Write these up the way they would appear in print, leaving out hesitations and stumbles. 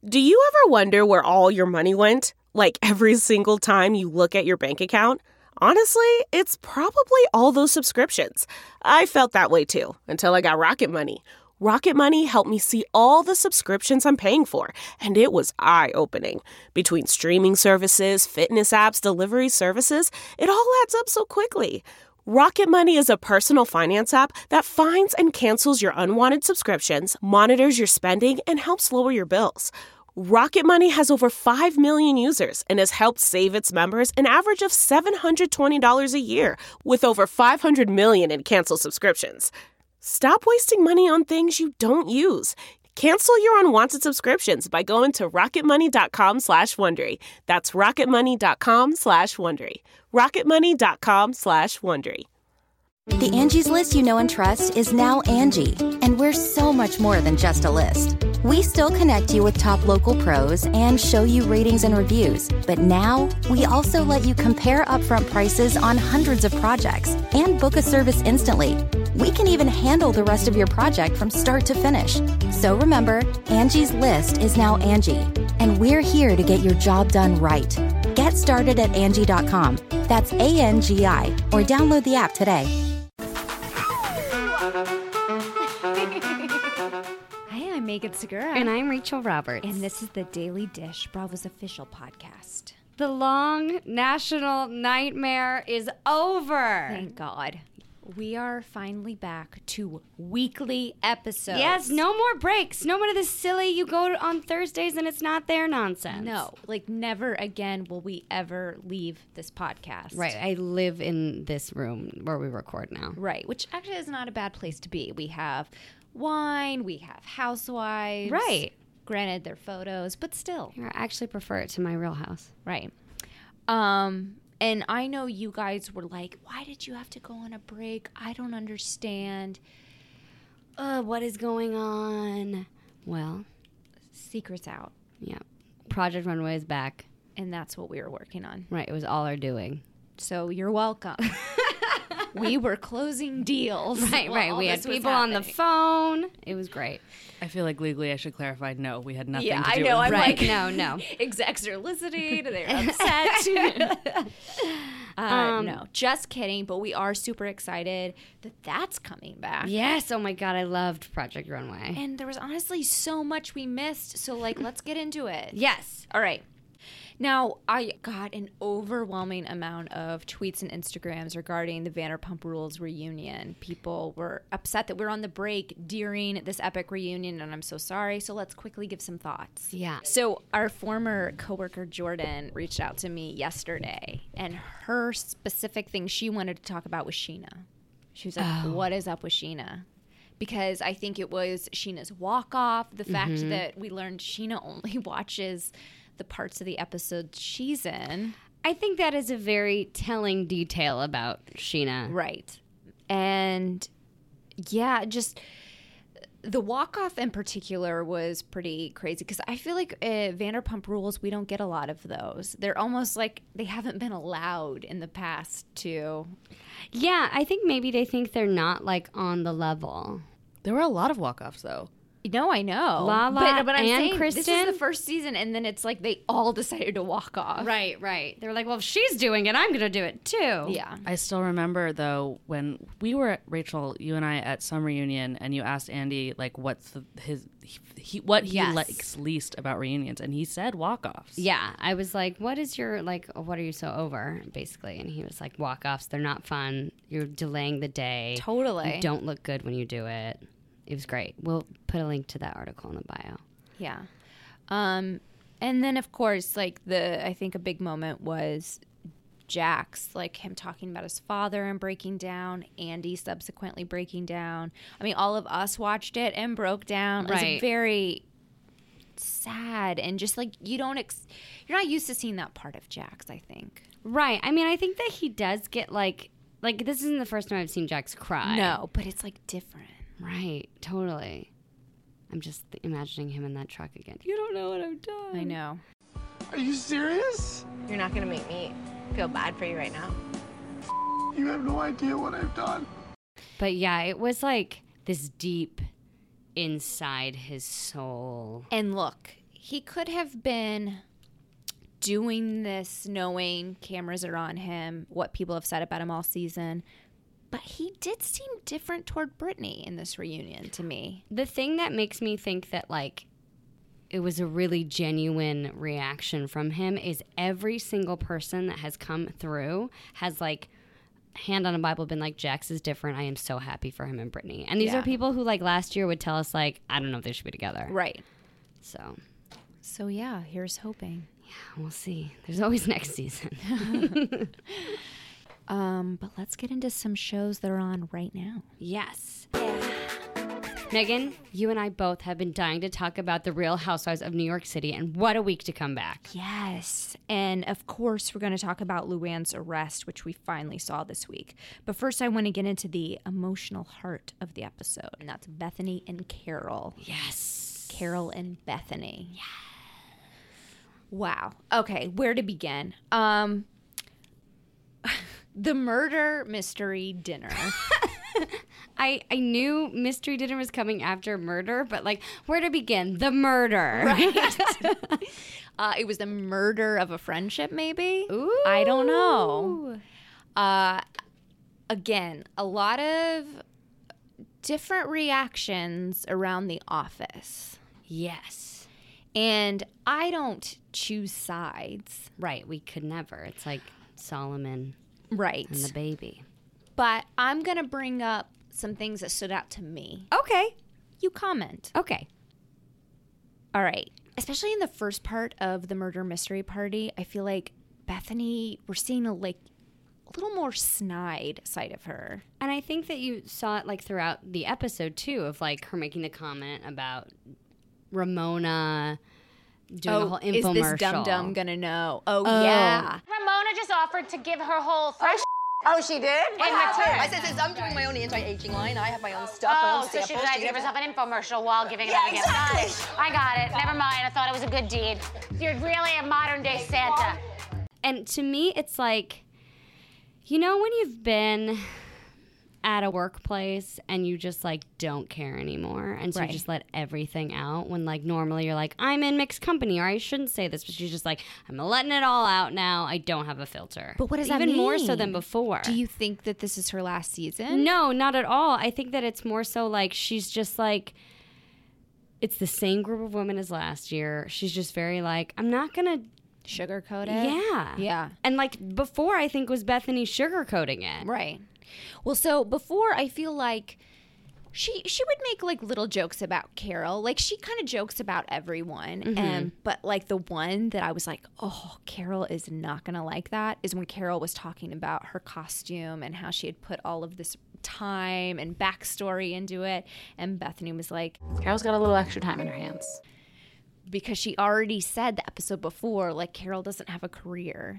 Do you ever wonder where all your money went? Like every single time you look at your bank account? Honestly, it's probably all those subscriptions. I felt that way too, until I got Rocket Money. Rocket Money helped me see all the subscriptions I'm paying for, and it was eye-opening. Between streaming services, fitness apps, delivery services, it all adds up so quickly. Rocket Money is a personal finance app that finds and cancels your unwanted subscriptions, monitors your spending, and helps lower your bills. Rocket Money has over 5 million users and has helped save its members an average of $720 a year, with over 500 million in canceled subscriptions. Stop wasting money on things you don't use. Cancel your unwanted subscriptions by going to rocketmoney.com/Wondery. That's rocketmoney.com/Wondery. rocketmoney.com/Wondery. The Angie's List you know and trust is now Angie, and we're so much more than just a list. We still connect you with top local pros and show you ratings and reviews, but now we also let you compare upfront prices on hundreds of projects and book a service instantly. We can even handle the rest of your project from start to finish. So remember, Angie's List is now Angie, and we're here to get your job done right. Get started at Angie.com. That's ANGI, or download the app today. Hey, I'm Megan Segura. And I'm Rachel Roberts. And this is the Daily Dish, Bravo's official podcast. The long national nightmare is over. Thank God. We are finally back to weekly episodes. Yes, no more breaks. No more of this silly you go on Thursdays and it's not there nonsense. No, like never again will we ever leave this podcast. Right, I live in this room where we record now. Right, which actually is not a bad place to be. We have wine, we have housewives. Right. Granted, they're photos, but still. I actually prefer it to my real house. Right. And I know you guys were like, why did you have to go on a break? I don't understand. What is going on? Well, secret's out. yeah. Project Runway is back. And that's what we were working on. Right, it was all our doing. So you're welcome. We were closing deals. Right. We had people on the phone. It was great. I feel like legally I should clarify, no, we had nothing to do I with know. I'm Right, like, no. Execs are listening. They're upset. No, just kidding. But we are super excited that that's coming back. Yes, oh my God, I loved Project Runway. And there was honestly so much we missed. So, let's get into it. Yes. All right. Now, I got an overwhelming amount of tweets and Instagrams regarding the Vanderpump Rules reunion. People were upset that we're on the break during this epic reunion, and I'm so sorry. So let's quickly give some thoughts. Yeah. So our former coworker, Jordan, reached out to me yesterday, and her specific thing she wanted to talk about was Sheena. She was like, What is up with Sheena? Because I think it was Sheena's walk-off, the fact that we learned Sheena only watches the parts of the episode she's in. I think that is a very telling detail about Sheena. Right. And yeah, just the walk-off in particular was pretty crazy because I feel like Vanderpump Rules, we don't get a lot of those. They're almost like they haven't been allowed in the past to. Yeah, I think maybe they think they're not on the level. There were a lot of walk-offs, though. No, I know. Lala but I'm and saying Kristen? This is the first season, and then it's like they all decided to walk off. Right. They were like, well, if she's doing it, I'm going to do it too. Yeah. I still remember, though, when we were, Rachel, you and I, at some reunion, and you asked Andy, what's what he likes least about reunions, and he said walk-offs. Yeah. I was like, what is your, what are you so over, basically? And he was like, walk-offs, they're not fun. You're delaying the day. Totally. You don't look good when you do it. It was great. We'll put a link to that article in the bio. Yeah. And then, of course, I think a big moment was Jax, him talking about his father and breaking down, Andy subsequently breaking down. I mean, all of us watched it and broke down. Right. It was very sad and just you're not used to seeing that part of Jax, I think. Right. I mean, I think that he does get this isn't the first time I've seen Jax cry. No, but it's different. Right, totally. I'm just imagining him in that truck again. You don't know what I've done. I know. Are you serious? You're not gonna make me feel bad for you right now. You have no idea what I've done. But yeah, it was this deep inside his soul. And look, he could have been doing this knowing cameras are on him, what people have said about him all season. But he did seem different toward Brittany in this reunion to me. The thing that makes me think that, like, it was a really genuine reaction from him is every single person that has come through has, like, hand on a Bible been like, Jax is different. I am so happy for him and Brittany. And these are people who, like, last year would tell us, like, I don't know if they should be together. Right. So yeah, here's hoping. Yeah, we'll see. There's always next season. But let's get into some shows that are on right now. Yes. Megan, you and I both have been dying to talk about The Real Housewives of New York City, and what a week to come back. Yes. And of course, we're going to talk about Luann's arrest, which we finally saw this week. But first, I want to get into the emotional heart of the episode, and that's Bethany and Carol. Yes. Carol and Bethany. Yes. Wow. Okay, where to begin? The murder mystery dinner. I knew mystery dinner was coming after murder, but, like, where to begin? The murder. Right. It was the murder of a friendship, maybe? Ooh. I don't know. Again, a lot of different reactions around The Office. Yes. And I don't choose sides. Right, we could never. It's like Solomon Right. and the baby. But I'm going to bring up some things that stood out to me. Okay. You comment. Okay. All right. Especially in the first part of the murder mystery party, I feel like Bethany, we're seeing a little more snide side of her. And I think that you saw it, like, throughout the episode, too, of, like, her making the comment about Ramona doing a whole infomercial. Is this dum-dum gonna know? Oh, yeah. Ramona just offered to give her whole fresh Oh, she did? What happened? I said, since I'm doing my own anti-aging line, I have my own stuff, my Oh, own so samples. she decided to give herself an infomercial while giving it up again. exactly. Got it. I got it. Never mind. I thought it was a good deed. You're really a modern-day Santa. And to me, it's like, you know, when you've been at a workplace and you just, like, don't care anymore, and so you just let everything out, when, like, normally you're like, I'm in mixed company, or I shouldn't say this, but she's just like, I'm letting it all out now. I don't have a filter. But what does that mean? Even more so than before. Do you think that this is her last season? No, not at all. I think that it's more so like she's just like, it's the same group of women as last year. She's just very like, I'm not going to sugarcoat it? Yeah. Yeah. And, like, before, I think was Bethany sugarcoating it. Right. Well, so before, I feel like she would make, like, little jokes about Carol. Like, she kind of jokes about everyone. But, like, the one that I was like, oh, Carol is not going to like that is when Carol was talking about her costume and how she had put all of this time and backstory into it. And Bethany was like, Carol's got a little extra time in her hands. Because she already said the episode before, like, Carol doesn't have a career.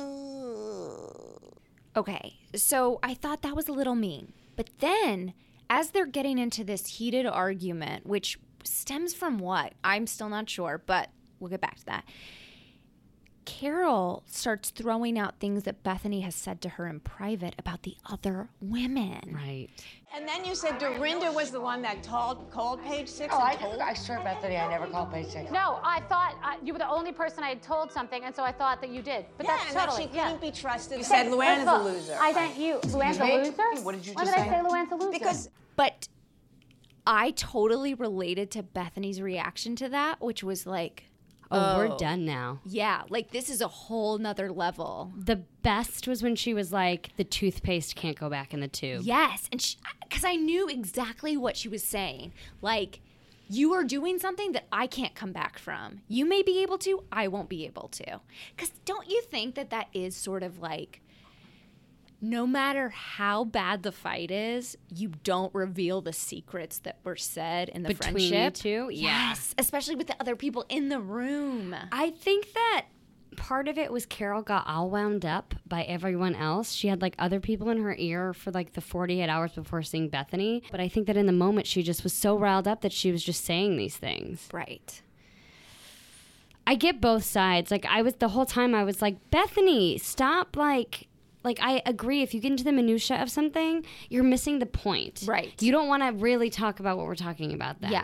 Okay, so I thought that was a little mean. But then, as they're getting into this heated argument, which stems from what? I'm still not sure, but we'll get back to that. Carol starts throwing out things that Bethany has said to her in private about the other women. Right. And then you said Dorinda was the one that called Page Six. Oh, I swear, Bethany, I never called Page Six. No, I thought you were the only person I had told something, and so I thought that you did. But Yeah, that's and that totally, she couldn't be trusted. You said Luann is a loser. I sent you. Luann's a loser? What did you Why just did say? I say Luann's a loser? Because But I totally related to Bethany's reaction to that, which was like, Oh, we're done now. yeah, like this is a whole nother level. The best was when she was like, the toothpaste can't go back in the tube. Yes, and because I knew exactly what she was saying. Like, you are doing something that I can't come back from. You may be able to, I won't be able to. Because don't you think that that is sort of like, no matter how bad the fight is, you don't reveal the secrets that were said in the Between friendship. you two? Yeah. Yes, especially with the other people in the room. I think that part of it was Carol got all wound up by everyone else. She had, like, other people in her ear for, like, the 48 hours before seeing Bethany. But I think that in the moment she just was so riled up that she was just saying these things. Right. I get both sides. Like, the whole time I was like, Bethany, stop, like, I agree. If you get into the minutia of something, you're missing the point. Right. You don't want to really talk about what we're talking about then. Yes.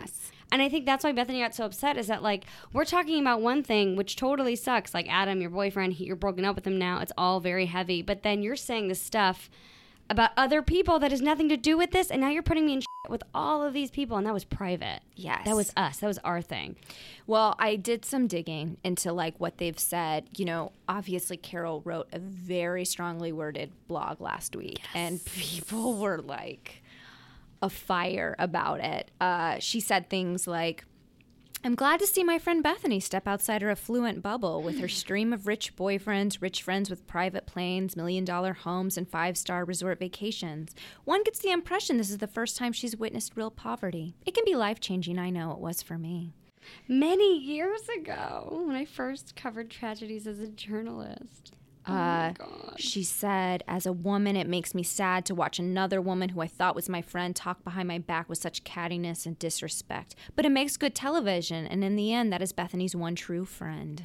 And I think that's why Bethany got so upset, is that, like, we're talking about one thing, which totally sucks. Like, Adam, your boyfriend, you're broken up with him now. It's all very heavy. But then you're saying this stuff about other people that has nothing to do with this, and now you're putting me in shit with all of these people, and that was private. Yes. That was us. That was our thing. Well, I did some digging into, like, what they've said. You know, obviously Carol wrote a very strongly worded blog last week, and people were, like, afire about it. She said things like, I'm glad to see my friend Bethany step outside her affluent bubble with her stream of rich boyfriends, rich friends with private planes, $1 million homes, and 5-star resort vacations. One gets the impression this is the first time she's witnessed real poverty. It can be life-changing, I know it was for me. Many years ago, when I first covered tragedies as a journalist. Oh my God. She said, as a woman, it makes me sad to watch another woman who I thought was my friend talk behind my back with such cattiness and disrespect. But it makes good television, and in the end, that is Bethany's one true friend.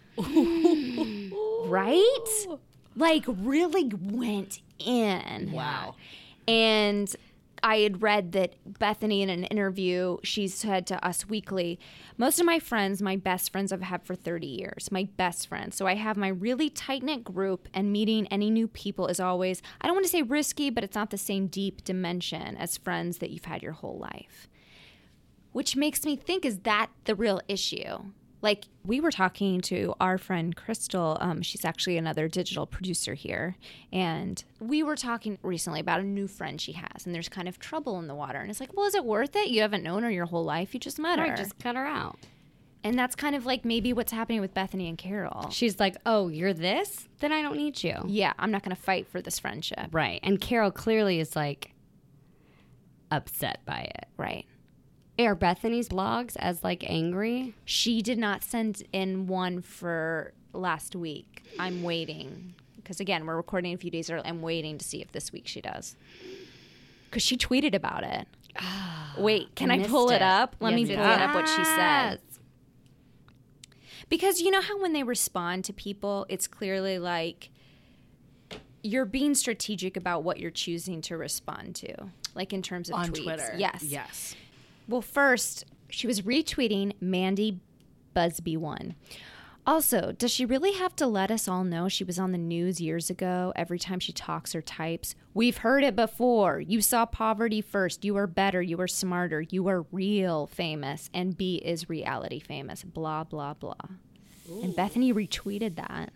Right? Like, really went in. Wow. And I had read that Bethany, in an interview, she said to Us Weekly, most of my friends, my best friends I've had for 30 years, my best friends. So I have my really tight-knit group, and meeting any new people is always, I don't want to say risky, but it's not the same deep dimension as friends that you've had your whole life. Which makes me think, is that the real issue? Like, we were talking to our friend Crystal. She's actually another digital producer here. And we were talking recently about a new friend she has. And there's kind of trouble in the water. And it's like, well, is it worth it? You haven't known her your whole life. You just met her. Right, just cut her out. And that's kind of like maybe what's happening with Bethany and Carol. She's like, oh, you're this? Then I don't need you. Yeah, I'm not going to fight for this friendship. Right. And Carol clearly is, like, upset by it. Right. Are Bethany's blogs as, like, angry? She did not send in one for last week. I'm waiting. Because, again, we're recording a few days early. I'm waiting to see if this week she does. Because she tweeted about it. Wait, can I pull it up? Let me pull up what she said. Because you know how when they respond to people, it's clearly like you're being strategic about what you're choosing to respond to. Like in terms of on tweets. Twitter. Yes. Well, first, she was retweeting Mandy Busby one. Also, does she really have to let us all know she was on the news years ago every time she talks or types? We've heard it before. You saw poverty first. You are better. You are smarter. You are real famous. And B is reality famous. Blah, blah, blah. Ooh. And Bethany retweeted that.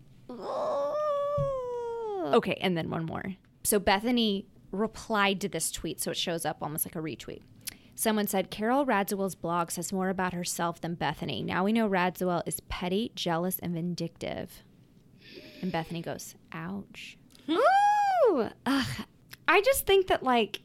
Okay, and then one more. So Bethany replied to this tweet, so it shows up almost like a retweet. Someone said, Carol Radziwill's blog says more about herself than Bethany. Now we know Radziwill is petty, jealous, and vindictive. And Bethany goes, ouch. Ooh! Ugh. I just think that, like,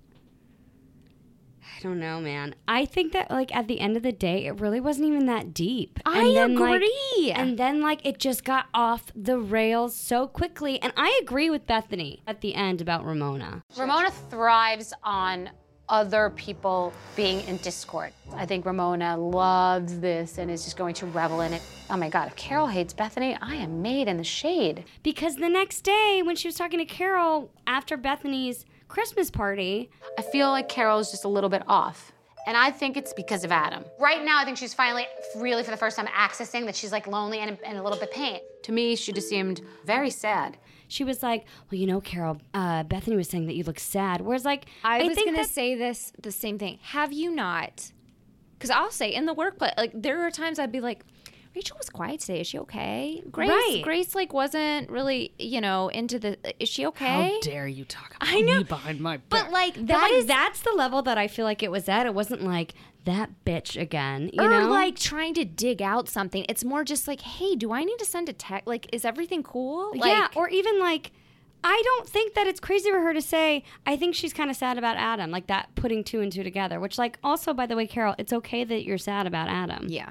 I don't know, man. I think that, like, at the end of the day, it really wasn't even that deep. I agree. And then, like, it just got off the rails so quickly. And I agree with Bethany at the end about Ramona. Ramona thrives on other people being in discord. I think Ramona loves this and is just going to revel in it. Oh my God, if Carol hates Bethany, I am made in the shade. Because the next day, when she was talking to Carol after Bethany's Christmas party, I feel like Carol's just a little bit off. And I think it's because of Adam. Right now, I think she's finally, really for the first time, accessing that she's like lonely and a little bit pain. To me, she just seemed very sad. She was like, well, you know, Carol, Bethany was saying that you look sad. Whereas, like, I was going to say the same thing. Have you not? Because I'll say in the workplace, like, there are times I'd be like, Rachel was quiet today. Is she okay? Grace, like, wasn't really, you know, into the. Is she okay? How dare you talk about me behind my back? But like that's the level that I feel like it was at. It wasn't like that bitch again, you know, like trying to dig out something. It's more just like, hey, do I need to send a text? Like, is everything cool? Like, yeah, or even like, I don't think that it's crazy for her to say, I think she's kind of sad about Adam, like that, putting two and two together. Which, like, also, by the way, Carol, it's okay that you're sad about Adam. Yeah.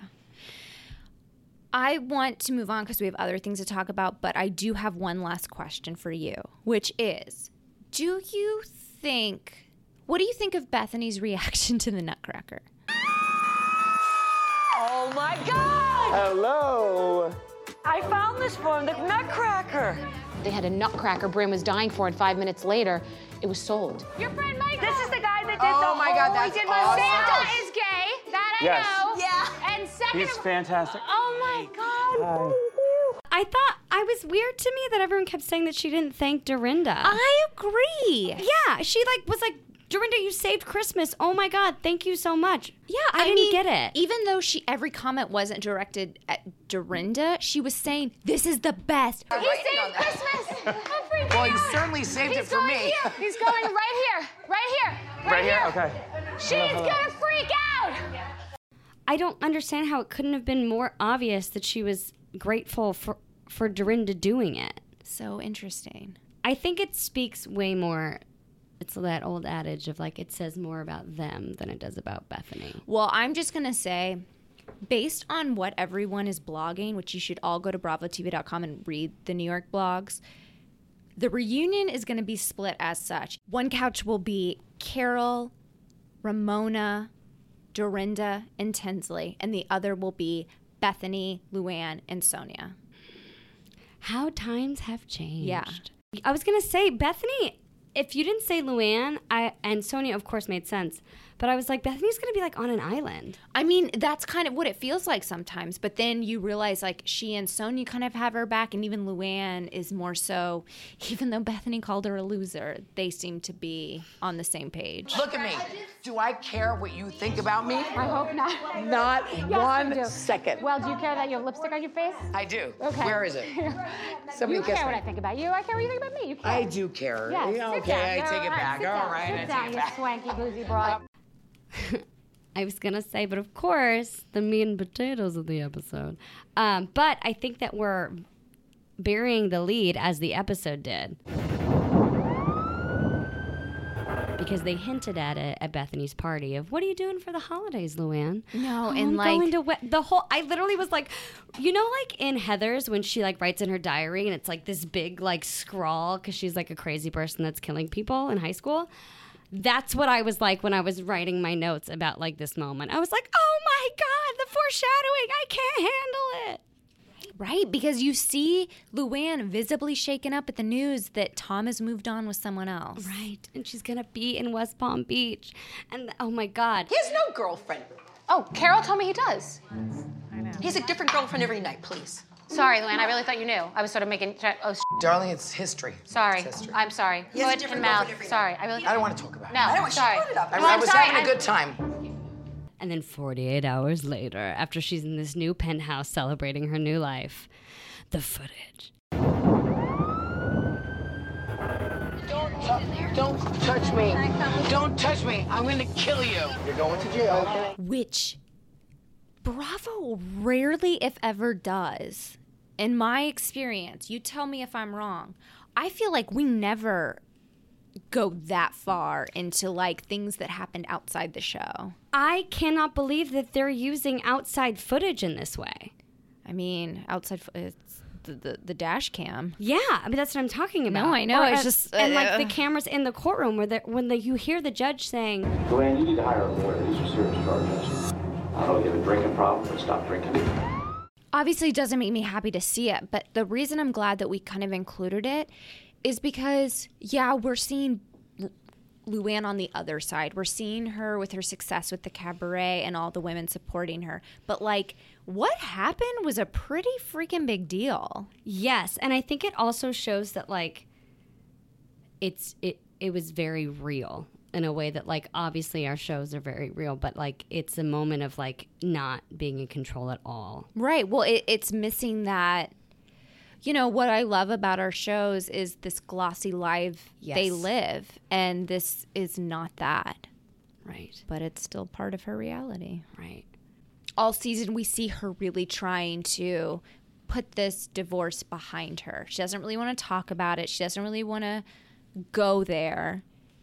I want to move on because we have other things to talk about, but I do have one last question for you, which is, what do you think of Bethany's reaction to the Nutcracker? Oh my God! Hello. I found this for him, the Nutcracker. They had a Nutcracker Bryn was dying for, and 5 minutes later, it was sold. Your friend Michael. This is the guy that did Oh my God, that's awesome. Santa is gay. That I know. Yeah. And second, He's fantastic. oh my God. I thought it was weird to me that everyone kept saying that she didn't thank Dorinda. I agree. Yeah, she was like, Dorinda, you saved Christmas. Oh my God, thank you so much. Yeah, I didn't get it. Even though every comment wasn't directed at Dorinda, she was saying, "This is the best." He saved Christmas. I'm freaking Well, you out. certainly saved it for going me. Here. He's going right here. Right here. Right here? Okay. She's gonna freak out. I don't understand how it couldn't have been more obvious that she was grateful for Dorinda doing it. So interesting. I think it speaks way more. It's that old adage of like, it says more about them than it does about Bethany. Well, I'm just going to say, based on what everyone is blogging, which you should all go to BravoTV.com and read the New York blogs, the reunion is going to be split as such. One couch will be Carol, Ramona, Dorinda, and Tinsley, and the other will be Bethany, Luann, and Sonia. How times have changed. Yeah. I was going to say, Bethany, if you didn't say Luann, and Sonia, of course, made sense. But I was like, Bethany's going to be like on an island. I mean, that's kind of what it feels like sometimes. But then you realize like she and Sonia kind of have her back. And even Luann is more so, even though Bethany called her a loser, they seem to be on the same page. Look at me. Do I care what you think about me? I hope not. Not Yes, you one do. second. Well, do you care that you have lipstick on your face? I do. Okay. Where is it? Somebody You kiss care me. what I think about you. I care what you think about me. You care. I do care. Yes, Yeah, sit okay, down. I take it back. Sit All down. right, Sit I down, take it you back. swanky boozy broad. I was going to say, but of course, the meat and potatoes of the episode. But I think that we're burying the lead as the episode did. Because they hinted at it at Bethany's party of, what are you doing for the holidays, Luann? No, "Oh, and I'm like going to the whole, I literally was like, you know, like in Heather's when she like writes in her diary and it's like this big like scrawl because she's like a crazy person that's killing people in high school. That's what I was like when I was writing my notes about like this moment. I was like, oh my God, the foreshadowing, I can't handle it. Right, because you see Luann visibly shaken up at the news that Tom has moved on with someone else. Right, and she's going to be in West Palm Beach. And oh my God. He has no girlfriend. Oh, Carol told me he does. I know. He has a different girlfriend every night, please. Sorry, Luann. I really thought you knew. I was sort of making. Oh, Darling, it's history. sorry. It's history. I'm sorry. He has a Foot different and mouth. girlfriend every Sorry. night. I don't want to talk about it. No. I know, she sorry. brought it up. No, I I'm was sorry. having a good time. And then 48 hours later, after she's in this new penthouse celebrating her new life, the footage. Don't touch me. Don't touch me. I'm going to kill you. You're going to jail. Which Bravo rarely, if ever, does. In my experience, you tell me if I'm wrong. I feel like we never go that far into like things that happened outside the show. I cannot believe that they're using outside footage in this way. I mean, it's the dash cam. Yeah, I mean that's what I'm talking about. No, I know. Or, It's just and like the cameras in the courtroom where you hear the judge saying, Luann, you need to hire a lawyer. These are serious charges. I don't know if you have a drinking problem, but stop drinking. Obviously, it doesn't make me happy to see it, but the reason I'm glad that we kind of included it is because, yeah, we're seeing Luann on the other side. We're seeing her with her success with the cabaret and all the women supporting her. But, like, what happened was a pretty freaking big deal. yes. And I think it also shows that, like, it was very real in a way that, like, obviously our shows are very real, but, like, it's a moment of, like, not being in control at all. Right. Well, it's missing that. You know, what I love about our shows is this glossy life they live, and this is not that. Right. But it's still part of her reality. Right. All season, we see her really trying to put this divorce behind her. She doesn't really want to talk about it. She doesn't really want to go there.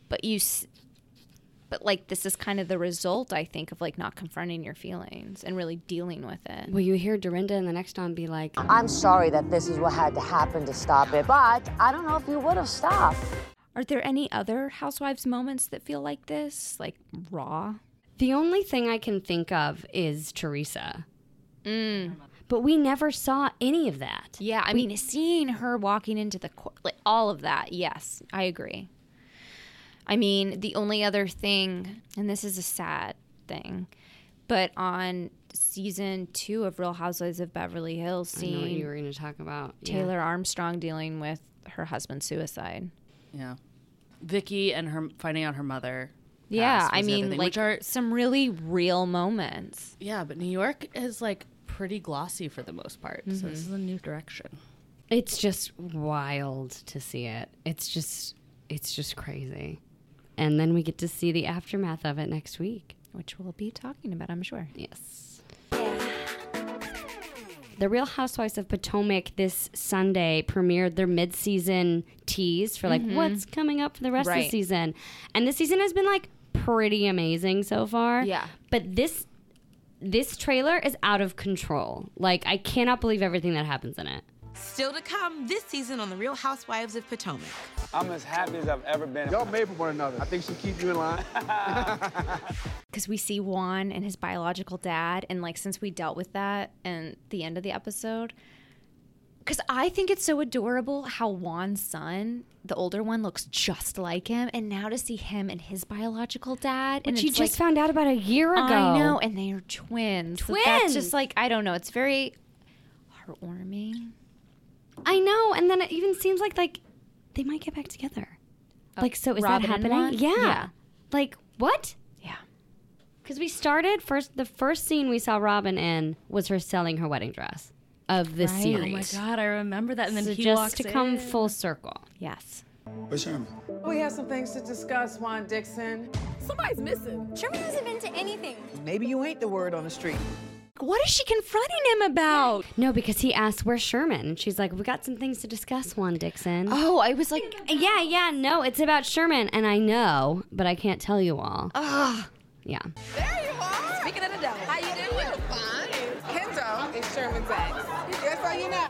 But like, this is kind of the result, I think, of like not confronting your feelings and really dealing with it. Well, you hear Dorinda in the next one be like, I'm sorry that this is what had to happen to stop it, but I don't know if you would have stopped. Are there any other Housewives moments that feel like this? Like raw? the only thing I can think of is Teresa. But we never saw any of that. Yeah, I mean, seeing her walking into the court, like all of that, yes, I agree. I mean, the only other thing, and this is a sad thing, but on season 2 of Real Housewives of Beverly Hills, I know what seeing you were going to talk about. Taylor Armstrong dealing with her husband's suicide. Yeah. Vicky and her finding out her mother. Yeah, I was the other mean, thing, like which are some really real moments. Yeah, but New York is like pretty glossy for the most part. So this is a new direction. It's just wild to see it. It's just crazy. And then we get to see the aftermath of it next week, which we'll be talking about, I'm sure. Yes. The Real Housewives of Potomac this Sunday premiered their mid-season tease for like what's coming up for the rest of the season. And this season has been like pretty amazing so far. Yeah. But this trailer is out of control. Like, I cannot believe everything that happens in it. Still to come this season on The Real Housewives of Potomac. I'm as happy as I've ever been. Y'all made for one another. I think she'll keep you in line. Because we see Juan and his biological dad, and like since we dealt with that and the end of the episode, because I think it's so adorable how Juan's son, the older one, looks just like him, and now to see him and his biological dad, Which and you it's just like, found out about a year ago. I know, and they are twins. So Twins! that's just like, I don't know, it's very heartwarming. I know, and then it even seems like they might get back together. Like, so is Robin that and happening? Juan? Yeah. Like, what? Yeah. Because we started the first scene we saw Robin in was her selling her wedding dress of the series. Oh my God, I remember that. And then So he just walks to come in. full circle. Yes. Where's Sherman? We have some things to discuss, Juan Dixon. Somebody's missing. Sherman hasn't been to anything. Maybe you ain't the word on the street. What is she confronting him about? No, because he asked, where's Sherman? And she's like, we got some things to discuss, Juan Dixon. Oh, I was like, yeah, no, it's about Sherman. And I know, but I can't tell you all. Ugh. Yeah. There you are. Speaking of the devil, how you doing? Fine. Kendall is Sherman's ex. That's how you know.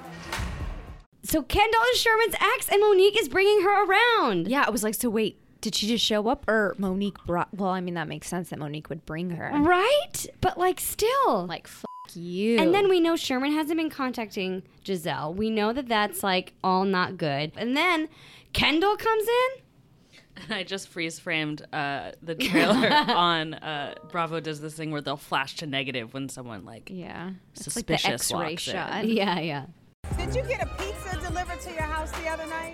So Kendall is Sherman's ex, and Monique is bringing her around. Yeah, I was like, so wait, did she just show up, or Monique brought? Well, I mean, that makes sense that Monique would bring her, Right? But like, still. Like, you. And then we know Sherman hasn't been contacting Giselle. We know that that's like all not good. And then Kendall comes in. And I just freeze framed the trailer on Bravo does this thing where they'll flash to negative when someone it's suspicious like the X-ray walks shot. in. Yeah. Did you get a pizza delivered to your house the other night?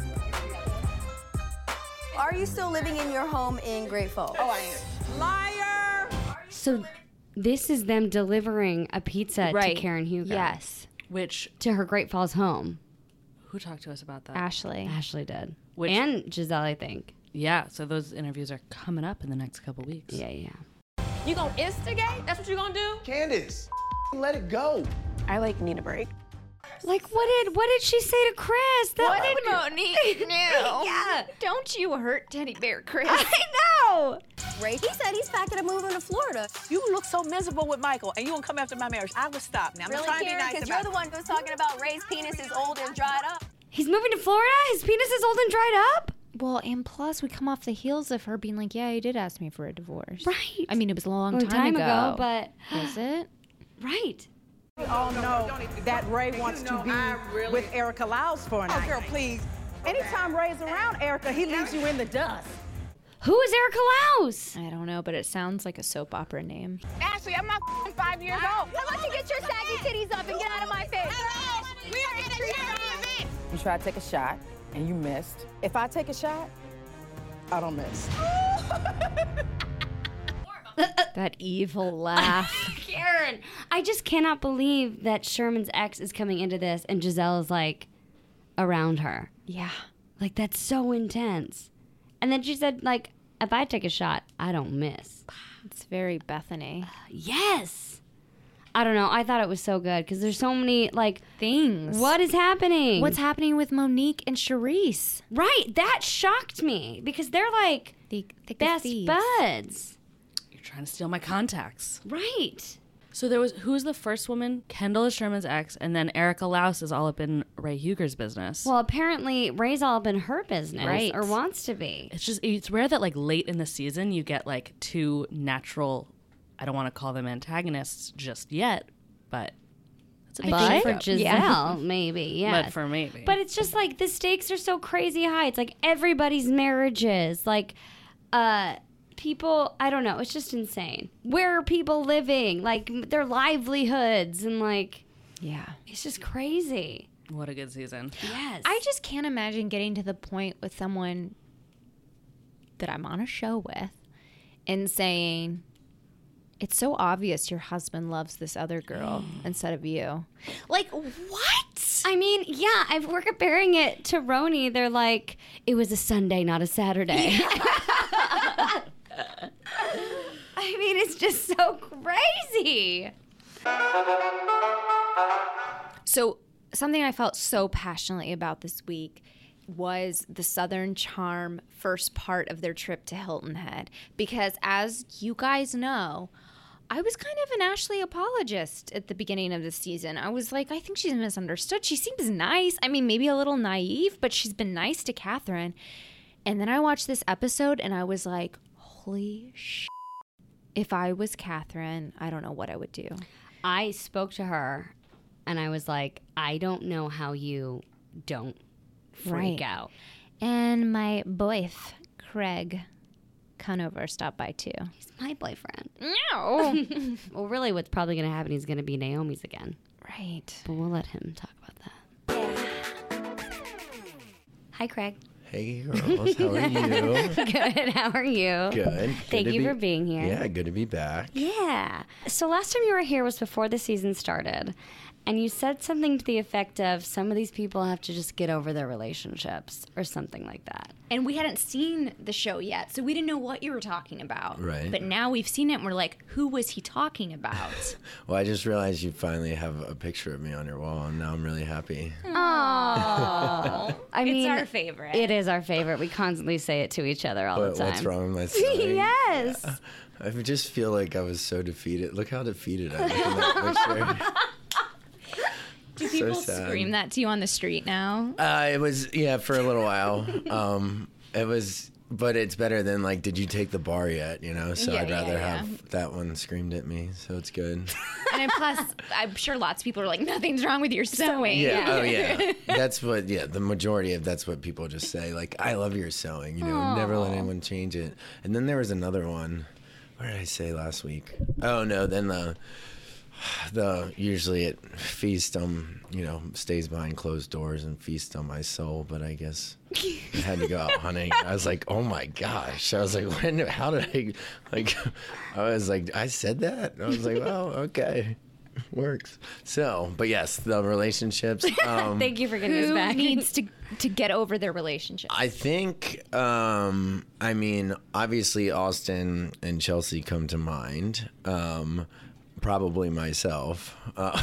Are you still living in your home in Great Falls? Oh, I am. Liar! So this is them delivering a pizza to Karen Hugo. Yes. Which to her Great Falls home. Who talked to us about that? Ashley. Ashley did. Which, and Giselle, I think. Yeah, so those interviews are coming up in the next couple weeks. Yeah. You gonna instigate? That's what you gonna do? Candace, let it go. I need a break. Like, what did she say to Chris? What did Monique do? Yeah. Don't you hurt Teddy Bear, Chris. I know. Ray, he said he's packing and moving to Florida. You look so miserable with Michael, and you won't come after my marriage. I would stop. Now, I'm Really, trying to be Karen? nice Because about you're the one who's talking about Ray's penis is old and dried up. He's moving to Florida? His penis is old and dried up? Well, and plus, we come off the heels of her being like, yeah, he did ask me for a divorce. Right. I mean, it was a long time ago. But is it? Right. We all know that Ray wants to be with Erica Lyles for a night. Oh, girl, please. Anytime Ray's around Erica, he leaves you in the dust. Who is Erica Lyles? I don't know, but it sounds like a soap opera name. Ashley, I'm not 5 years old. How about you get your saggy titties up and get out of my face? We are in a treat event. You tried to take a shot, and you missed. If I take a shot, I don't miss. That evil laugh. Karen, I just cannot believe that Sherman's ex is coming into this and Giselle is like around her. Yeah. Like, that's so intense. And then she said, like, if I take a shot, I don't miss. It's very Bethany. Yes. I don't know. I thought it was so good because there's so many, like, things. What is happening? What's happening with Monique and Charisse? Right. That shocked me because they're like the best buds. You're trying to steal my contacts. Right. So who's the first woman? Kendall is Sherman's ex, and then Erica Lyles is all up in Ray Huger's business. Well, apparently Ray's all up in her business, right? Or wants to be. It's rare that like late in the season you get like two natural, I don't want to call them antagonists just yet, but It's a big deal for Giselle, maybe, yeah. But for maybe. But it's just like the stakes are so crazy high. It's like everybody's marriages, like people, I don't know, it's just insane. Where are people living? Like their livelihoods and like, yeah, it's just crazy. What a good season. Yes. I just can't imagine getting to the point with someone that I'm on a show with and saying, it's so obvious your husband loves this other girl instead of you. Like, what? I mean, yeah, we're comparing it to Roni. They're like, it was a Sunday, not a Saturday. Yeah. I mean, it's just so crazy. So something I felt so passionately about this week was the Southern Charm first part of their trip to Hilton Head. Because as you guys know, I was kind of an Ashley apologist at the beginning of the season. I was like, I think she's misunderstood. She seems nice. I mean, maybe a little naive, but she's been nice to Catherine. And then I watched this episode and I was like, holy shit. If I was Catherine, I don't know what I would do. I spoke to her and I was like, I don't know how you don't freak out. And my boyf, Craig Conover, stopped by too. He's my boyfriend. No. Well, really what's probably going to happen, he's going to be Naomi's again. Right. But we'll let him talk about that. Hi, Craig. Hey, girls. How are you? Good. How are you? Good. Thank you for being here. Yeah, good to be back. Yeah. So last time you were here was before the season started. And you said something to the effect of some of these people have to just get over their relationships or something like that. And we hadn't seen the show yet, so we didn't know what you were talking about. Right. But now we've seen it and we're like, who was he talking about? Well, I just realized you finally have a picture of me on your wall, and now I'm really happy. Oh. I mean, it's our favorite. It is our favorite. We constantly say it to each other all the time. What's wrong with my sewing? Yes. Yeah. I just feel like I was so defeated. Look how defeated I am in that picture. Do people scream that to you on the street now? It was, for a little while. It was, but it's better than like, did you take the bar yet? You know, so I'd rather have that one screamed at me. So it's good. And plus, I'm sure lots of people are like, nothing's wrong with your sewing. Yeah. Oh yeah. That's what. Yeah. The majority of that's what people just say. Like, I love your sewing. You know, never let anyone change it. And then there was another one. What did I say last week? Oh no. Then the usually it feast stays behind closed doors and feast on my soul, but I guess I had to go out hunting. I was like, oh my gosh. I was like, how did I said that? And I was like, oh, okay. Works. So, but yes, the relationships. Thank you for getting us back. Who needs to get over their relationship? I think, obviously Austin and Chelsea come to mind. Probably myself. I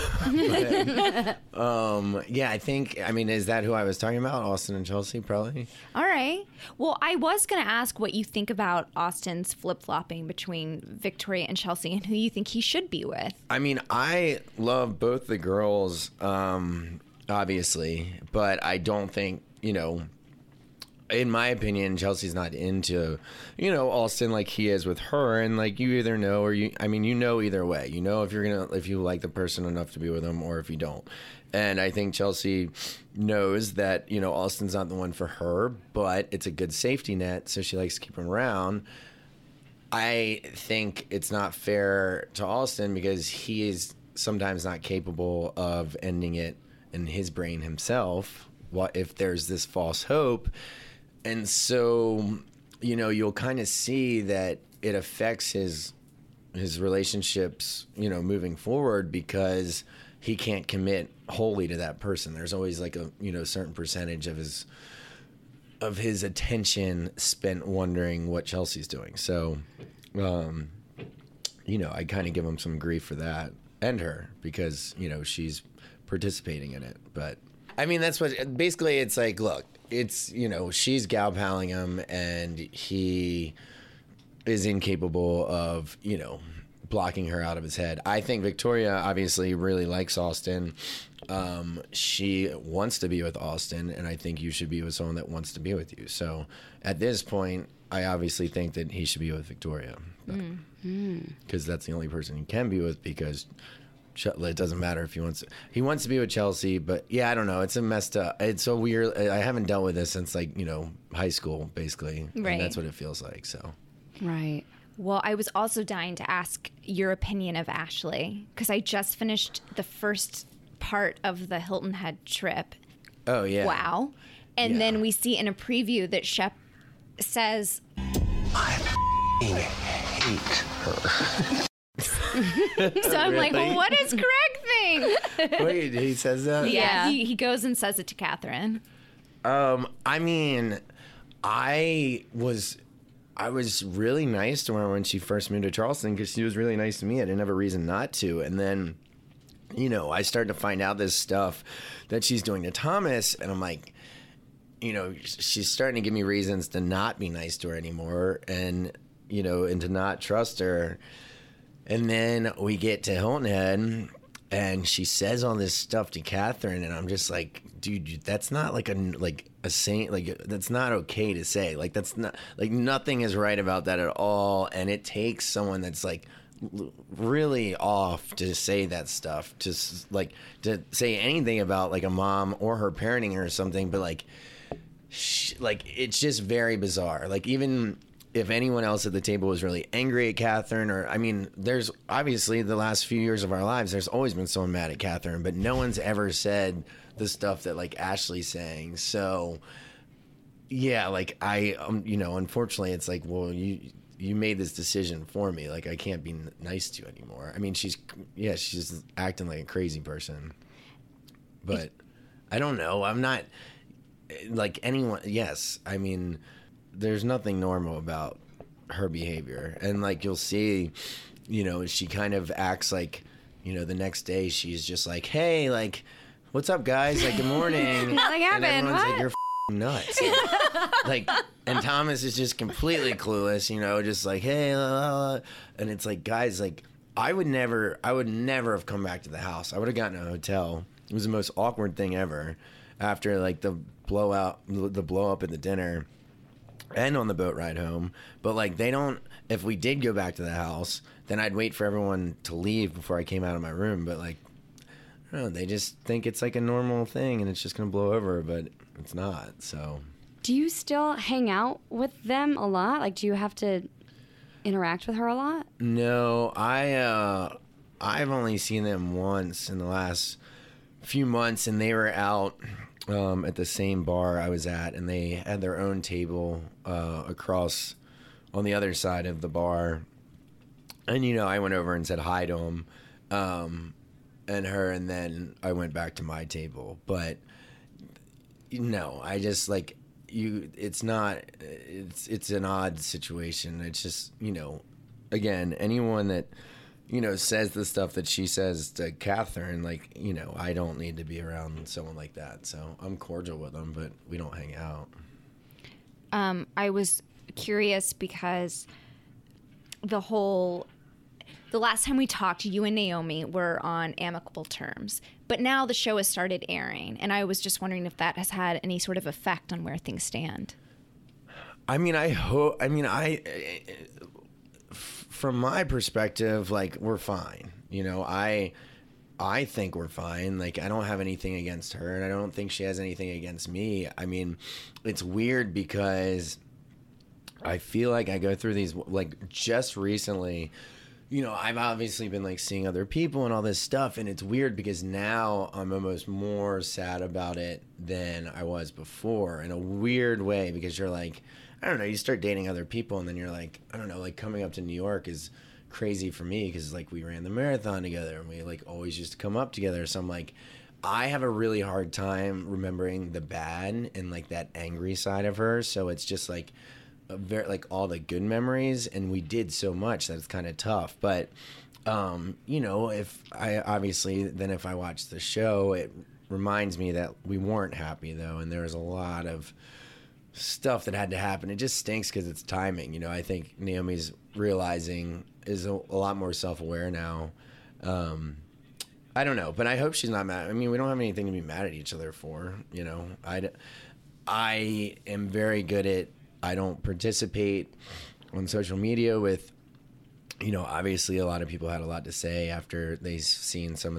think, is that who I was talking about? Austin and Chelsea, probably? All right. Well, I was going to ask what you think about Austin's flip-flopping between Victoria and Chelsea and who you think he should be with. I mean, I love both the girls, obviously, but I don't think, in my opinion, Chelsea's not into, Austin like he is with her, and like you either know or you know either way. You know if you like the person enough to be with them or if you don't. And I think Chelsea knows that, Austin's not the one for her, but it's a good safety net, so she likes to keep him around. I think it's not fair to Austin because he is sometimes not capable of ending it in his brain himself. What if there's this false hope? And so, you'll kind of see that it affects his relationships, moving forward because he can't commit wholly to that person. There's always like a, certain percentage of his attention spent wondering what Chelsea's doing. So, I kind of give him some grief for that and her because, she's participating in it. But that's what basically it's like, look, it's, she's gal-palling him and he is incapable of, blocking her out of his head. I think Victoria obviously really likes Austin. She wants to be with Austin, and I think you should be with someone that wants to be with you. So at this point, I obviously think that he should be with Victoria. Because that's the only person he can be with because it doesn't matter if he wants to be with Chelsea, but yeah, I don't know. It's a messed up. It's so weird. I haven't dealt with this since like, high school basically. Right. And that's what it feels like. So. Right. Well, I was also dying to ask your opinion of Ashley because I just finished the first part of the Hilton Head trip. Oh yeah. Wow. And then we see in a preview that Shep says, I hate her. So I'm like, well, what does Greg think? Wait, he says that? Yeah. He goes and says it to Catherine. I mean, I was really nice to her when she first moved to Charleston because she was really nice to me. I didn't have a reason not to. And then, I started to find out this stuff that she's doing to Thomas, and I'm like, she's starting to give me reasons to not be nice to her anymore and to not trust her. And then we get to Hilton Head, and she says all this stuff to Catherine, and I'm just like, dude, that's not like a saint. Like, that's not okay to say. Like, that's not, like, nothing is right about that at all. And it takes someone that's like really off to say that stuff, to say anything about like a mom or her parenting or something. But like it's just very bizarre. Like, even if anyone else at the table was really angry at Catherine, or, I mean, there's obviously the last few years of our lives, there's always been someone mad at Catherine, but no one's ever said the stuff that like Ashley's saying. So yeah, like unfortunately it's like, well, you made this decision for me. Like, I can't be nice to you anymore. I mean, she's acting like a crazy person, but I don't know. I'm not like anyone. Yes. I mean, there's nothing normal about her behavior. And like, you'll see, she kind of acts like, the next day she's just like, hey, like, what's up, guys? Like, good morning. Nothing happened. And everyone's what? like, you're nuts. Like, and Thomas is just completely clueless, just like, hey, and it's like, guys, like, I would never have come back to the house. I would have gotten a hotel. It was the most awkward thing ever after like the blow up at the dinner and on the boat ride home. But like, if we did go back to the house, then I'd wait for everyone to leave before I came out of my room. But like, I don't know, they just think it's like a normal thing and it's just going to blow over, but it's not. So do you still hang out with them a lot? Like, do you have to interact with her a lot? No, I've only seen them once in the last few months, and they were out at the same bar I was at, and they had their own table across on the other side of the bar. And, I went over and said hi to them and her, and then I went back to my table. But, no, I just, like, it's an odd situation. It's just, again, anyone that, says the stuff that she says to Catherine, like, I don't need to be around someone like that. So I'm cordial with them, but we don't hang out. I was curious because the last time we talked, you and Naomi were on amicable terms, but now the show has started airing, and I was just wondering if that has had any sort of effect on where things stand. I mean, from my perspective, like, we're fine. I think we're fine. Like, I don't have anything against her, and I don't think she has anything against me. I mean, it's weird because I feel like I go through these, like, just recently, I've obviously been, like, seeing other people and all this stuff, and it's weird because now I'm almost more sad about it than I was before, in a weird way, because you're like, I don't know, you start dating other people, and then you're like, I don't know, like, coming up to New York is crazy for me because, like, we ran the marathon together, and we, like, always used to come up together. So I'm like, I have a really hard time remembering the bad and, like, that angry side of her. So it's just, like, all the good memories, and we did so much that it's kind of tough. But, if I watch the show, it reminds me that we weren't happy, though, and there was a lot of stuff that had to happen. It just stinks because it's timing. I think Naomi's realizing is a lot more self-aware now. I don't know, but I hope she's not mad. I mean, we don't have anything to be mad at each other for. I am very good at, I don't participate on social media with, obviously a lot of people had a lot to say after they seen some of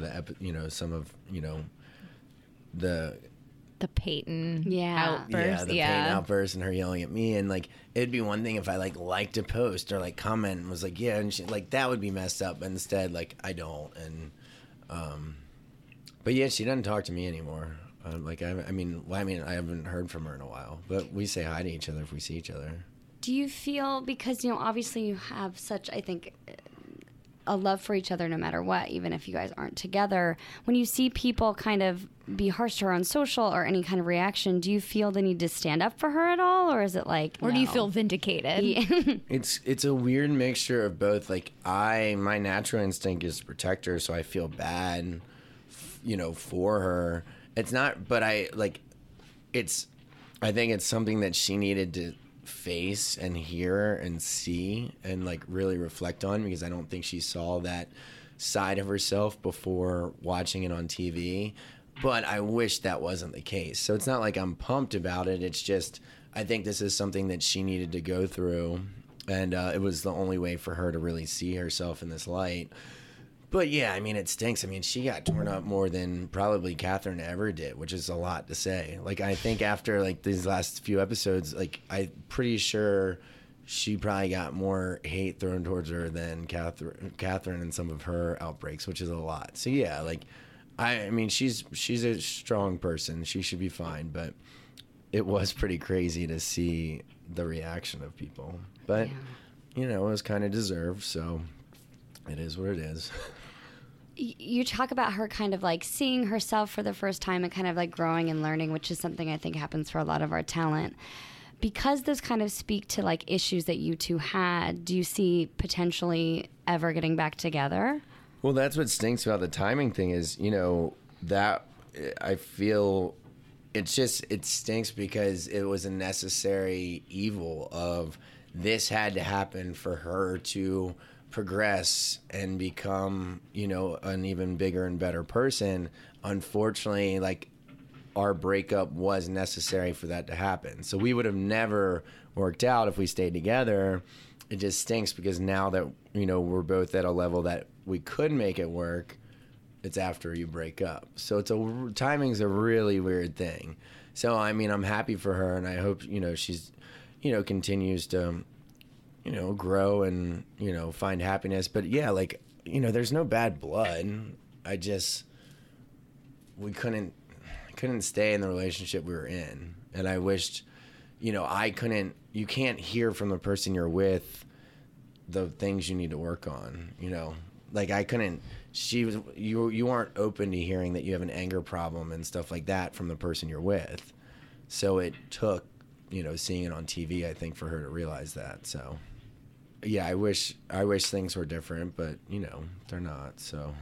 the Peyton Peyton outburst. outburst and her yelling at me, and like it'd be one thing if I like liked a post or like comment and was like and she, like that would be messed up, but instead like I don't, and but yeah, she doesn't talk to me anymore. I haven't heard from her in a while, but we say hi to each other if we see each other. Do you feel, because obviously you have such, I think, a love for each other no matter what, even if you guys aren't together, when you see people kind of be harsh to her on social or any kind of reaction, do you feel the need to stand up for her at all, or is it like, or do you feel vindicated? Yeah. It's a weird mixture of both. Like my natural instinct is to protect her, so I feel bad, for her. It's not, but I think it's something that she needed to face and hear and see and like really reflect on, because I don't think she saw that side of herself before watching it on TV. But I wish that wasn't the case. So it's not like I'm pumped about it. It's just I think this is something that she needed to go through, and it was the only way for her to really see herself in this light. But yeah, I mean, it stinks. I mean, she got torn up more than probably Catherine ever did, which is a lot to say. Like, I think after like these last few episodes, like I'm pretty sure she probably got more hate thrown towards her than Catherine and some of her outbreaks, which is a lot. So yeah, like I mean, she's a strong person. She should be fine, but it was pretty crazy to see the reaction of people. But it was kind of deserved, so it is what it is. You talk about her kind of like seeing herself for the first time and kind of like growing and learning, which is something I think happens for a lot of our talent. Because those kind of speak to like issues that you two had, do you see potentially ever getting back together? Well, that's what stinks about the timing thing is, that I feel it stinks because it was a necessary evil of this had to happen for her to progress and become, an even bigger and better person. Unfortunately, like our breakup was necessary for that to happen. So we would have never worked out if we stayed together. It just stinks because now that, we're both at a level that we could make it work, it's after you break up. So timing's a really weird thing. So, I mean, I'm happy for her, and I hope, she's, continues to, grow and, find happiness. But yeah, like, there's no bad blood. We couldn't stay in the relationship we were in. And I wished, you can't hear from the person you're with the things you need to work on, like I couldn't, you aren't open to hearing that you have an anger problem and stuff like that from the person you're with. So it took, seeing it on TV, I think, for her to realize that. So yeah, I wish things were different, but they're not. So,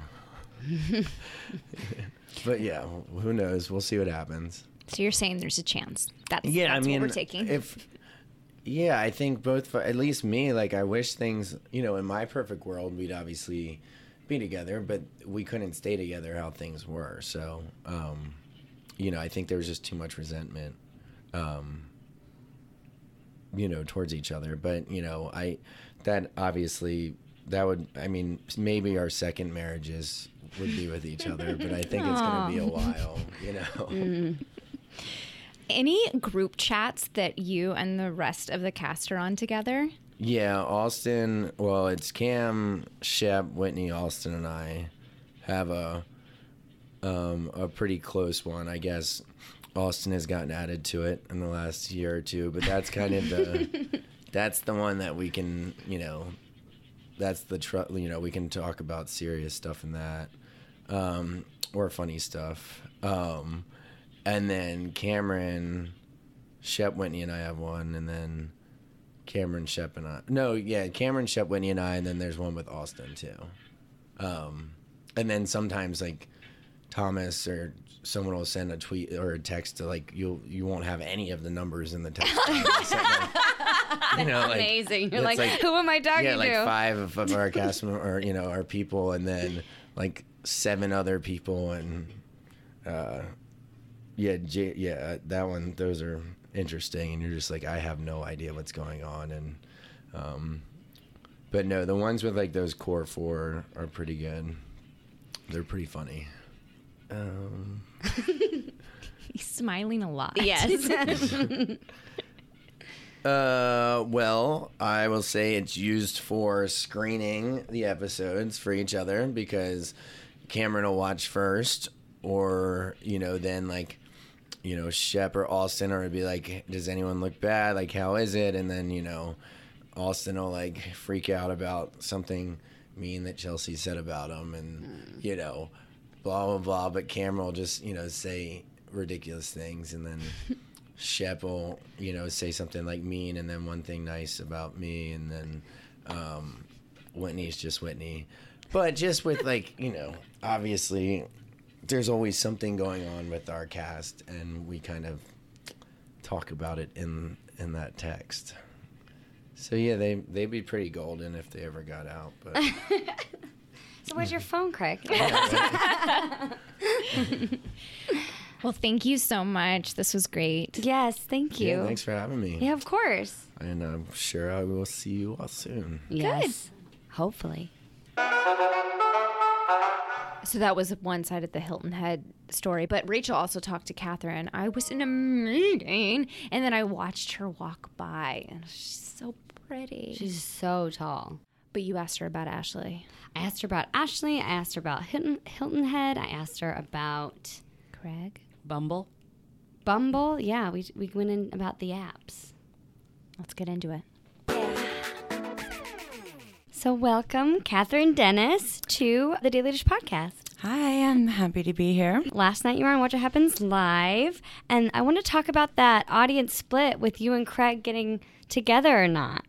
but yeah, who knows? We'll see what happens. So you're saying there's a chance. That's what we're taking. Yeah, I think both, at least me, like I wish things, in my perfect world, we'd obviously be together, but we couldn't stay together how things were. So, I think there was just too much resentment, towards each other. But, maybe our second marriages would be with each other, but I think it's going to be a while, Mm. Any group chats that you and the rest of the cast are on together? Yeah, Austin. Well, it's Cam, Shep, Whitney, Austin, and I have a pretty close one. I guess Austin has gotten added to it in the last year or two, but that's kind of that's the one that we can, that's the we can talk about serious stuff in that, or funny stuff. And then Cameron, Shep, Whitney, and I have one, and then Cameron, Shep, and I. No, yeah, Cameron, Shep, Whitney, and I, and then there's one with Austin too. And then sometimes like Thomas or someone will send a tweet or a text to like you won't have any of the numbers in the text. Amazing. You're like, who am I talking to? Yeah, like 5 of our cast or our people, and then like 7 other people, and that one. Those are interesting, and you're just like, I have no idea what's going on, and But no, the ones with like those core 4 are pretty good. They're pretty funny. He's smiling a lot. Yes. Well, I will say it's used for screening the episodes for each other because Cameron will watch first, or, then like, Shep or Austin or be like, does anyone look bad? Like, how is it? And then, Austin will like freak out about something mean that Chelsea said about him and, blah, blah, blah. But Cameron will just, say ridiculous things, and then Shep will, say something like mean and then one thing nice about me, and then Whitney's just Whitney. But just with like, obviously there's always something going on with our cast, and we kind of talk about it in that text. So yeah, they'd be pretty golden if they ever got out. But so where's your phone, Craig? Well, thank you so much. This was great. Yes, thank you. Yeah, thanks for having me. Yeah, of course. And I'm sure I will see you all soon. Yes. Good. Hopefully. So that was one side of the Hilton Head story. But Rachel also talked to Catherine. I was in a meeting, and then I watched her walk by, and she's so pretty. She's so tall. But you asked her about Ashley. I asked her about Ashley. I asked her about Hilton Head. I asked her about Craig. Bumble, yeah. We went in about the apps. Let's get into it. So welcome, Catherine Dennis, to the Daily Dish podcast. Hi, I'm happy to be here. Last night you were on Watch What Happens Live, and I want to talk about that audience split with you and Craig getting together or not.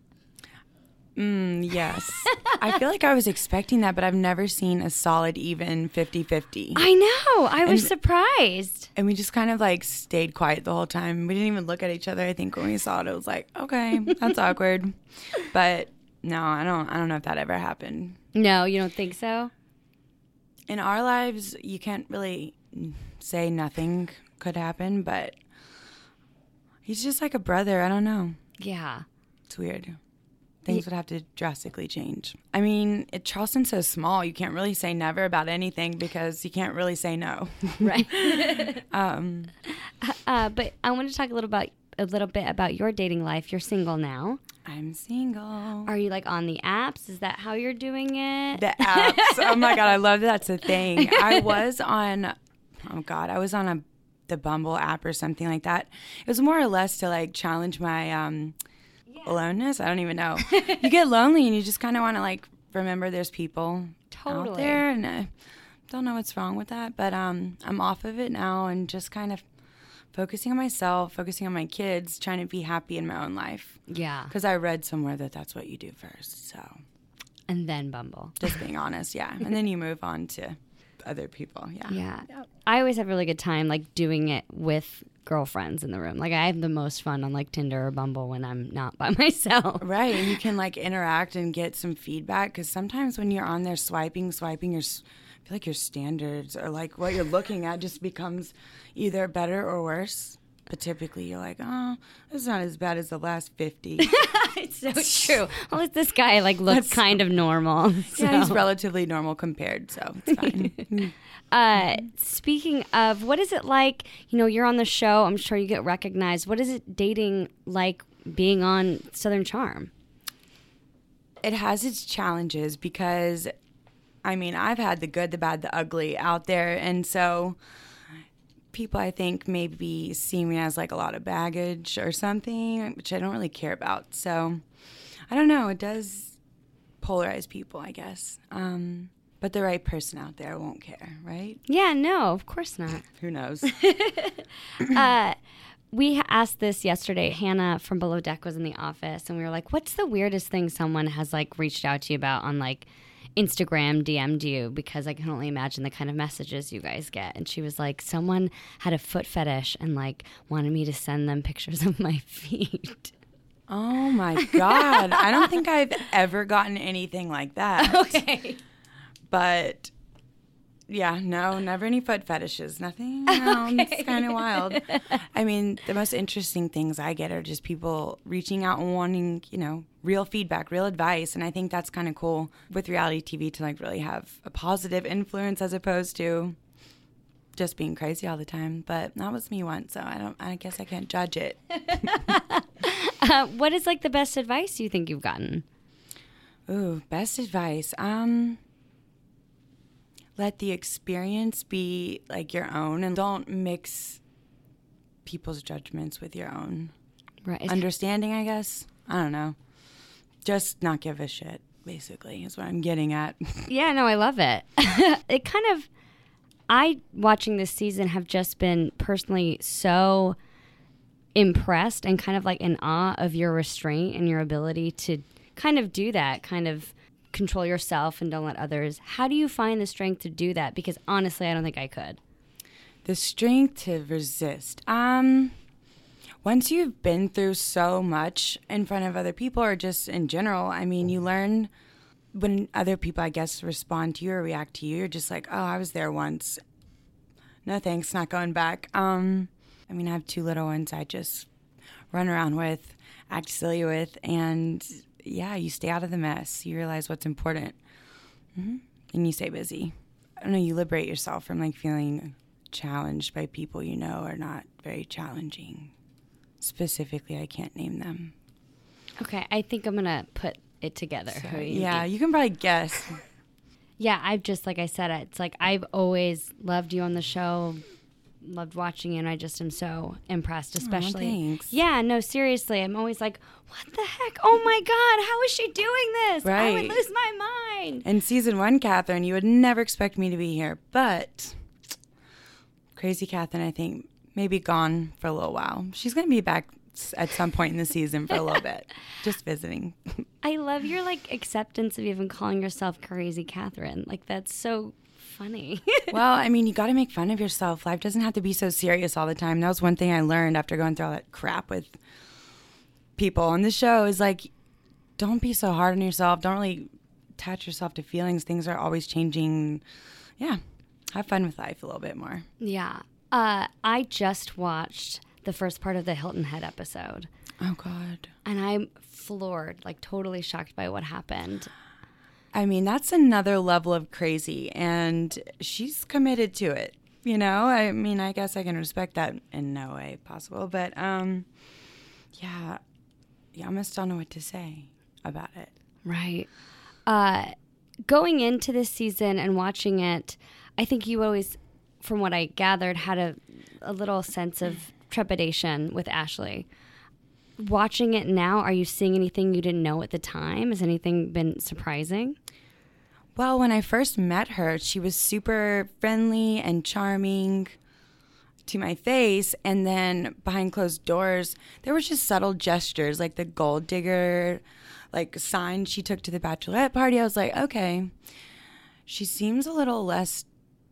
Yes. I feel like I was expecting that, but I've never seen a solid even 50-50. I know. I was surprised. And we just kind of like stayed quiet the whole time. We didn't even look at each other. I think when we saw it, it was like, okay, that's awkward. But no, I don't know if that ever happened. No, you don't think so? In our lives, you can't really say nothing could happen, but he's just like a brother. I don't know. Yeah. It's weird. Things would have to drastically change. I mean, Charleston's so small, you can't really say never about anything because you can't really say no. Right. But I want to talk a little bit about your dating life. You're single now. I'm single. Are you like on the apps? Is that how you're doing it? The apps. Oh my God, I love that's a thing. I was on the Bumble app or something like that. It was more or less to like challenge my aloneness. I don't even know. You get lonely and you just kind of want to like remember there's people out there, and I don't know what's wrong with that, but I'm off of it now and just kind of focusing on myself, focusing on my kids, trying to be happy in my own life. Yeah. Because I read somewhere that that's what you do first, so. And then Bumble. Just being honest, yeah. And then you move on to other people, yeah. Yeah. Yep. I always have a really good time like doing it with girlfriends in the room. Like I have the most fun on like Tinder or Bumble when I'm not by myself. Right. And you can like interact and get some feedback, because sometimes when you're on there swiping, I feel like your standards or like what you're looking at just becomes either better or worse. But typically you're like, oh, it's not as bad as the last 50. It's so true. Well, this guy like looks kind of normal. So. Yeah, he's relatively normal compared, so it's fine. Speaking of, what is it like, you're on the show, I'm sure you get recognized. What is it dating like being on Southern Charm? It has its challenges because, I mean, I've had the good, the bad, the ugly out there, and so people I think maybe see me as like a lot of baggage or something, which I don't really care about. So I don't know. It does polarize people, I guess. But the right person out there won't care, right? Yeah, no, of course not. Who knows? We asked this yesterday. Hannah from Below Deck was in the office, and we were like, what's the weirdest thing someone has like reached out to you about on like Instagram, DM'd you, because I can only imagine the kind of messages you guys get. And she was like, someone had a foot fetish and like wanted me to send them pictures of my feet. Oh my God. I don't think I've ever gotten anything like that. Okay. But Yeah, no, never any foot fetishes. Nothing. No, Okay. It's kind of wild. I mean, the most interesting things I get are just people reaching out and wanting, real feedback, real advice. And I think that's kind of cool with reality TV to like really have a positive influence as opposed to just being crazy all the time. But that was me once, so I guess I can't judge it. What is like the best advice you think you've gotten? Ooh, best advice. Let the experience be like your own and don't mix people's judgments with your own. Right. Understanding, I guess. I don't know. Just not give a shit, basically, is what I'm getting at. Yeah, no, I love it. It kind of, watching this season, have just been personally so impressed and kind of like in awe of your restraint and your ability to kind of do that, kind of control yourself and don't let others. How do you find the strength to do that? Because honestly, I don't think I could. The strength to resist. Once you've been through so much in front of other people or just in general, I mean, you learn when other people, I guess, respond to you or react to you, you're just like, oh, I was there once. No thanks, not going back. I have 2 little ones I just run around with, act silly with, and yeah, you stay out of the mess. You realize what's important. Mm-hmm. And you stay busy. I don't know, you liberate yourself from like feeling challenged by people you know are not very challenging. Specifically, I can't name them. Okay, I think I'm going to put it together. So, yeah, you can probably guess. Yeah, I've just, like I said, it's like I've always loved you on the show, loved watching you, and I just am so impressed, especially. Oh, thanks. Yeah, no, seriously, I'm always like, what the heck? Oh my God, how is she doing this? Right. I would lose my mind. In season 1, Catherine, you would never expect me to be here, but crazy Catherine, I think, maybe gone for a little while. She's going to be back at some point in the season for a little bit, just visiting. I love your like acceptance of even calling yourself Crazy Catherine. Like that's so funny. Well, I mean, you got to make fun of yourself. Life doesn't have to be so serious all the time. That was one thing I learned after going through all that crap with people on the show is like, don't be so hard on yourself. Don't really attach yourself to feelings. Things are always changing. Yeah. Have fun with life a little bit more. Yeah. I just watched the first part of the Hilton Head episode. Oh, God. And I'm floored, like totally shocked by what happened. I mean, that's another level of crazy, and she's committed to it, you know? I mean, I guess I can respect that in no way possible, but, yeah, I almost don't know what to say about it. Right. Going into this season and watching it, I think you always, from what I gathered, had a little sense of trepidation with Ashley. Watching it now, are you seeing anything you didn't know at the time? Has anything been surprising? Well, when I first met her, she was super friendly and charming to my face. And then behind closed doors, there were just subtle gestures, like the gold digger, like sign she took to the bachelorette party. I was like, okay, she seems a little less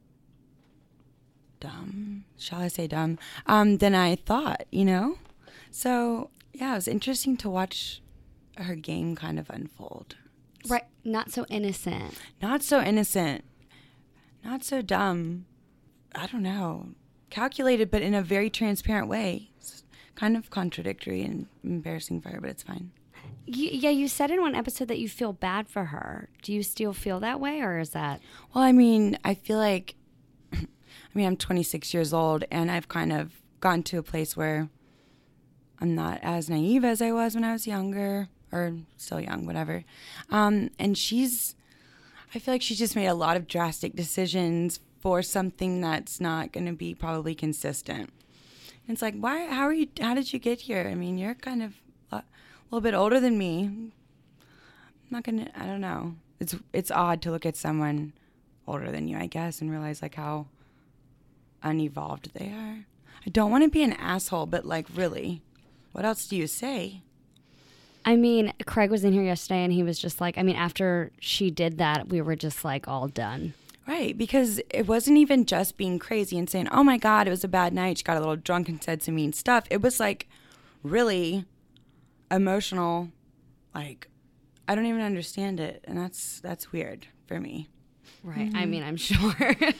dumb, shall I say dumb, than I thought, you know? So, yeah, it was interesting to watch her game kind of unfold. Right. Not so innocent. Not so innocent. Not so dumb. I don't know. Calculated, but in a very transparent way. It's kind of contradictory and embarrassing for her, but it's fine. You said in one episode that you feel bad for her. Do you still feel that way, or is that? Well, I mean, I feel like, I'm 26 years old, and I've kind of gotten to a place where I'm not as naive as I was when I was younger, or still young, whatever. And I feel like she just made a lot of drastic decisions for something that's not going to be probably consistent. And it's like, how did you get here? I mean, you're kind of a little bit older than me. I don't know. It's odd to look at someone older than you, I guess, and realize like how unevolved they are. I don't want to be an asshole, but like really, what else do you say? I mean, Craig was in here yesterday and he was just like, after she did that, we were just like all done. Right, because it wasn't even just being crazy and saying, oh my God, it was a bad night. She got a little drunk and said some mean stuff. It was like really emotional. Like, I don't even understand it. And that's weird for me. Right. I mean, I'm sure.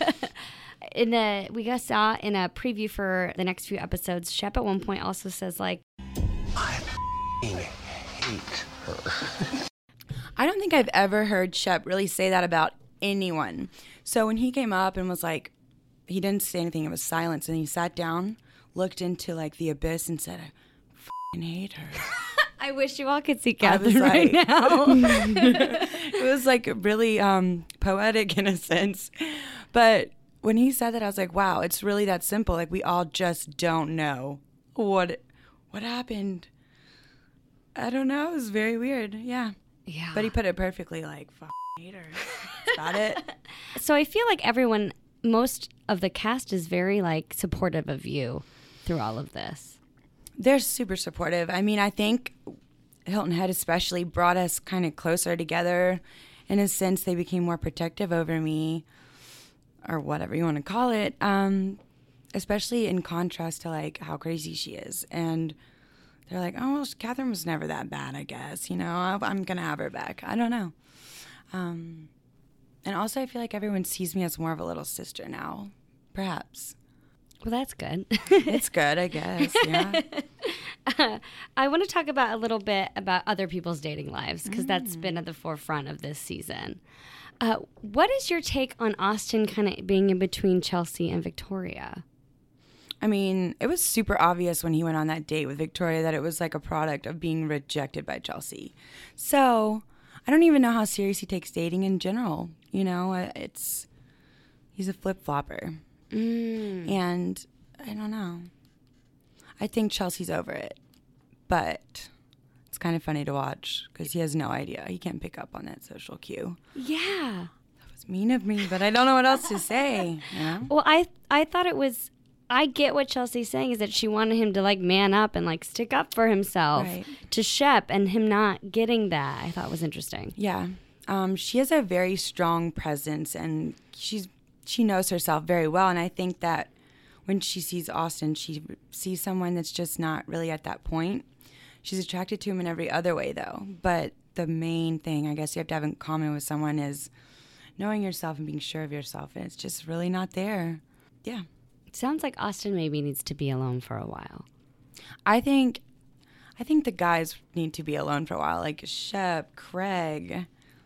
We saw in a preview for the next few episodes, Shep at one point also says, like, I hate her. I don't think I've ever heard Shep really say that about anyone. So when he came up and was like, he didn't say anything, it was silence, and he sat down, looked into like the abyss and said, I f***ing hate her. I wish you all could see Catherine like, right now. It was like really poetic in a sense. But when he said that, I was like, wow, it's really that simple. Like, we all just don't know what happened. I don't know. It was very weird. Yeah. Yeah. But he put it perfectly, like, hate her. That's about it. So I feel like most of the cast is very, like, supportive of you through all of this. They're super supportive. I mean, I think Hilton Head especially brought us kind of closer together. In a sense, they became more protective over me, or whatever you want to call it, especially in contrast to, like, how crazy she is. And they're like, oh, well, Catherine was never that bad, I guess. You know, I'm going to have her back. I don't know. And also, I feel like everyone sees me as more of a little sister now, perhaps. Well, that's good. It's good, I guess, yeah. I want to talk a little bit about other people's dating lives, because that's been at the forefront of this season. What is your take on Austin kind of being in between Chelsea and Victoria? I mean, it was super obvious when he went on that date with Victoria that it was like a product of being rejected by Chelsea. So I don't even know how serious he takes dating in general. You know, he's a flip-flopper. And I don't know. I think Chelsea's over it. But it's kind of funny to watch because he has no idea. He can't pick up on that social cue. Yeah. That was mean of me, but I don't know what else to say. You know? Well, I thought it was... I get what Chelsea's saying is that she wanted him to, like, man up and, like, stick up for himself to Shep, and him not getting that I thought was interesting. Yeah. She has a very strong presence, and she knows herself very well. And I think that when she sees Austin, she sees someone that's just not really at that point. She's attracted to him in every other way, though. But the main thing I guess you have to have in common with someone is knowing yourself and being sure of yourself. And it's just really not there. Yeah. Sounds like Austin maybe needs to be alone for a while. I think the guys need to be alone for a while, like Shep, Craig.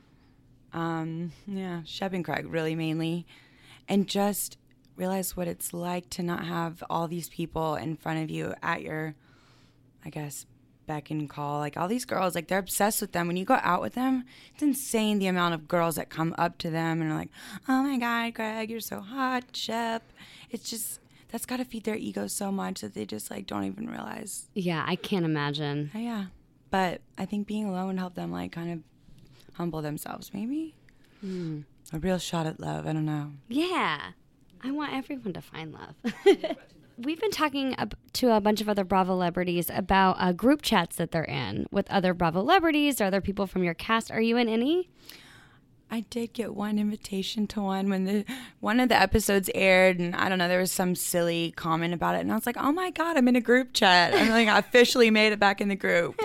Shep and Craig really mainly. And just realize what it's like to not have all these people in front of you at your, I guess, beck and call. Like, all these girls, like, they're obsessed with them. When you go out with them, it's insane the amount of girls that come up to them and are like, oh my God, Craig, you're so hot, Shep. It's just, that's got to feed their ego so much that they just, like, don't even realize. Yeah, I can't imagine. Yeah. But I think being alone would help them, like, kind of humble themselves, maybe. A real shot at love. I don't know. Yeah. I want everyone to find love. We've been talking to a bunch of other Bravo celebrities about group chats that they're in with other Bravo celebrities or other people from your cast. Are you in any? I did get one invitation to one when one of the episodes aired, and I don't know, there was some silly comment about it, and I was like, oh my God, I'm in a group chat. I'm like, I officially made it back in the group.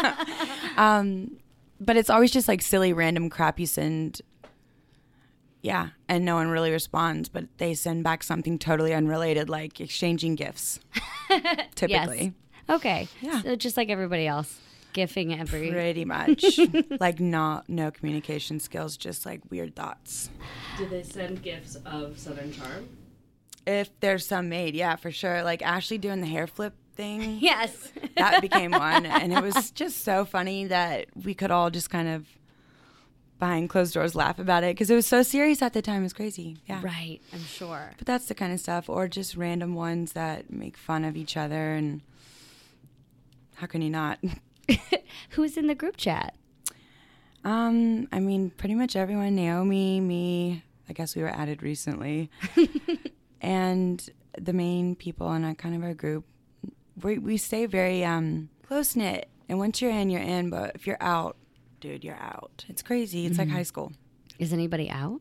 But it's always just like silly random crap you send. Yeah, and no one really responds, but they send back something totally unrelated, like exchanging gifts, typically. Yes. Okay. Yeah. So just like everybody else, gifting every... Pretty much. Like no communication skills, just like weird thoughts. Do they send gifts of Southern Charm? If there's some made, yeah, for sure. Like Ashley doing the hair flip thing. Yes. That became one, and it was just so funny that we could all just kind of behind closed doors laugh about it because it was so serious at the time. It was crazy. Yeah. Right, I'm sure. But that's the kind of stuff, or just random ones that make fun of each other, and how can you not? Who's in the group chat? I mean, pretty much everyone. Naomi, me, I guess we were added recently. And the main people in kind of our group, we stay very close-knit. And once you're in, you're in. But if you're out, dude, you're out. It's crazy. It's like high school. Is anybody out?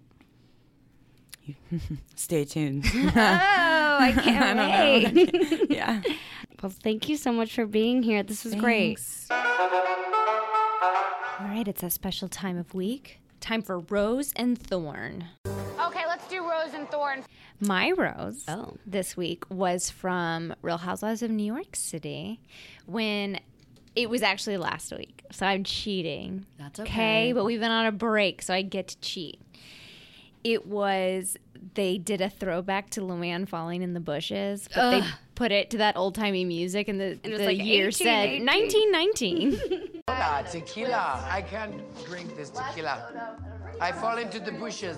Stay tuned. Oh, I can't wait. Yeah. Well, thank you so much for being here. This was great. All right, it's a special time of week. time for Rose and Thorn. Okay, let's do Rose and Thorn. My rose this week was from Real Housewives of New York City when it was actually last week. So I'm cheating. That's okay. But we've been on a break, so I get to cheat. It was, they did a throwback to Luann falling in the bushes, but they put it to that old-timey music, and the like year 18, said 18. 1919. Tequila. I can't drink this tequila. I fall into the bushes.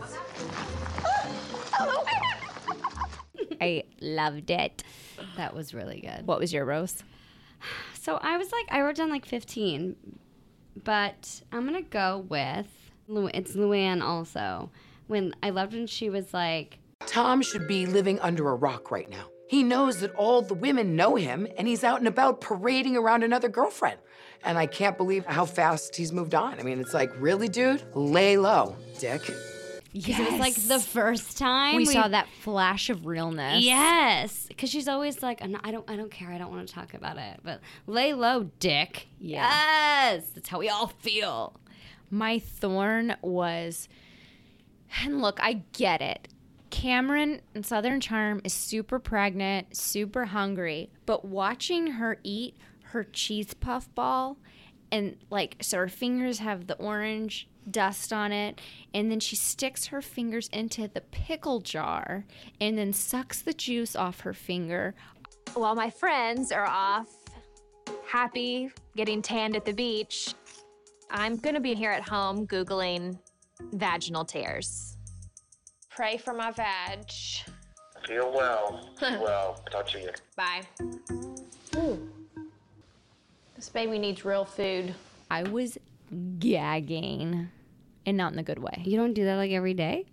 I loved it. That was really good. What was your rose? So I wrote down like 15, but I'm going to go with, it's Luann also. I loved when she was like, Tom should be living under a rock right now. He knows that all the women know him, and he's out and about parading around another girlfriend. And I can't believe how fast he's moved on. I mean, it's like, really, dude? Lay low, dick. Because it was like the first time we saw that flash of realness. Yes, because she's always like, I don't care, I don't want to talk about it. But lay low, dick. Yes, that's how we all feel. My thorn was, and look, I get it. Cameron in Southern Charm is super pregnant, super hungry, but watching her eat her cheese puff ball, and like, so her fingers have the orange dust on it, and then she sticks her fingers into the pickle jar and then sucks the juice off her finger. While my friends are off, happy, getting tanned at the beach, I'm gonna be here at home Googling vaginal tears. Pray for my vag. Feel well. Well, talk to you. Bye. Ooh. This baby needs real food. I was gagging, and not in the good way. You don't do that like every day?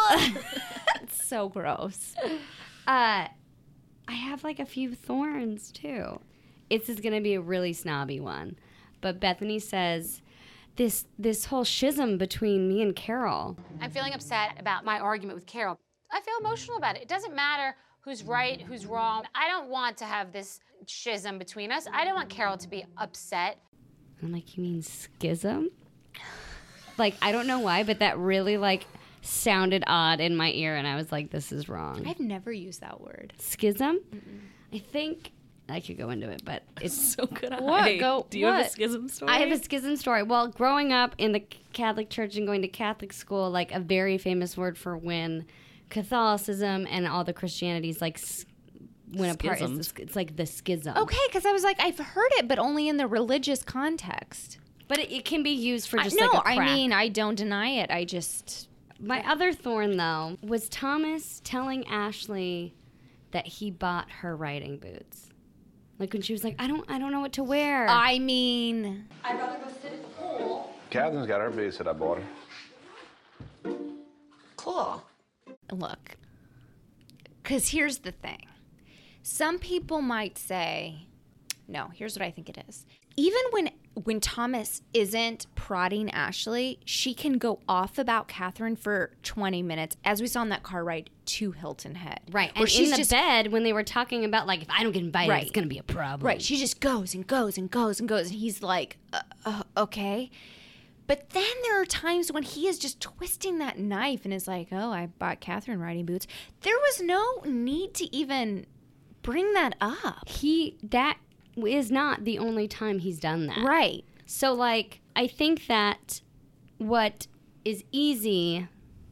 It's so gross. I have like a few thorns too. This is going to be a really snobby one. But Bethany says, this whole schism between me and Carol. I'm feeling upset about my argument with Carol. I feel emotional about it. It doesn't matter who's right, who's wrong. I don't want to have this schism between us. I don't want Carol to be upset. I'm like, you mean schism? Like, I don't know why, but that really like sounded odd in my ear, and I was like, this is wrong. I've never used that word. Schism? I think I could go into it, but it's so good. What? Do you have a schism story? I have a schism story. Well, growing up in the Catholic Church and going to Catholic school, like a very famous word for when Catholicism and all the Christianities like went apart. It's like the schism. Okay, because I was like, I've heard it, but only in the religious context. But it can be used for just no, like a crack. I mean, I don't deny it. I just... My other thorn, though, was Thomas telling Ashley that he bought her riding boots. Like when she was like, I don't know what to wear. I mean... I'd rather go sit at the pool. Catherine's got her boots that I bought her. Cool. Look, because here's the thing. Some people might say, no, here's what I think it is. Even when Thomas isn't prodding Ashley, she can go off about Catherine for 20 minutes, as we saw in that car ride to Hilton Head. Right, and in the bed when they were talking about, like, if I don't get invited, it's going to be a problem. Right, she just goes and goes and goes and goes, and he's like, okay. But then there are times when he is just twisting that knife and is like, oh, I bought Catherine riding boots. There was no need to even bring that up. That is not the only time he's done that. Right. So, like, I think that what is easy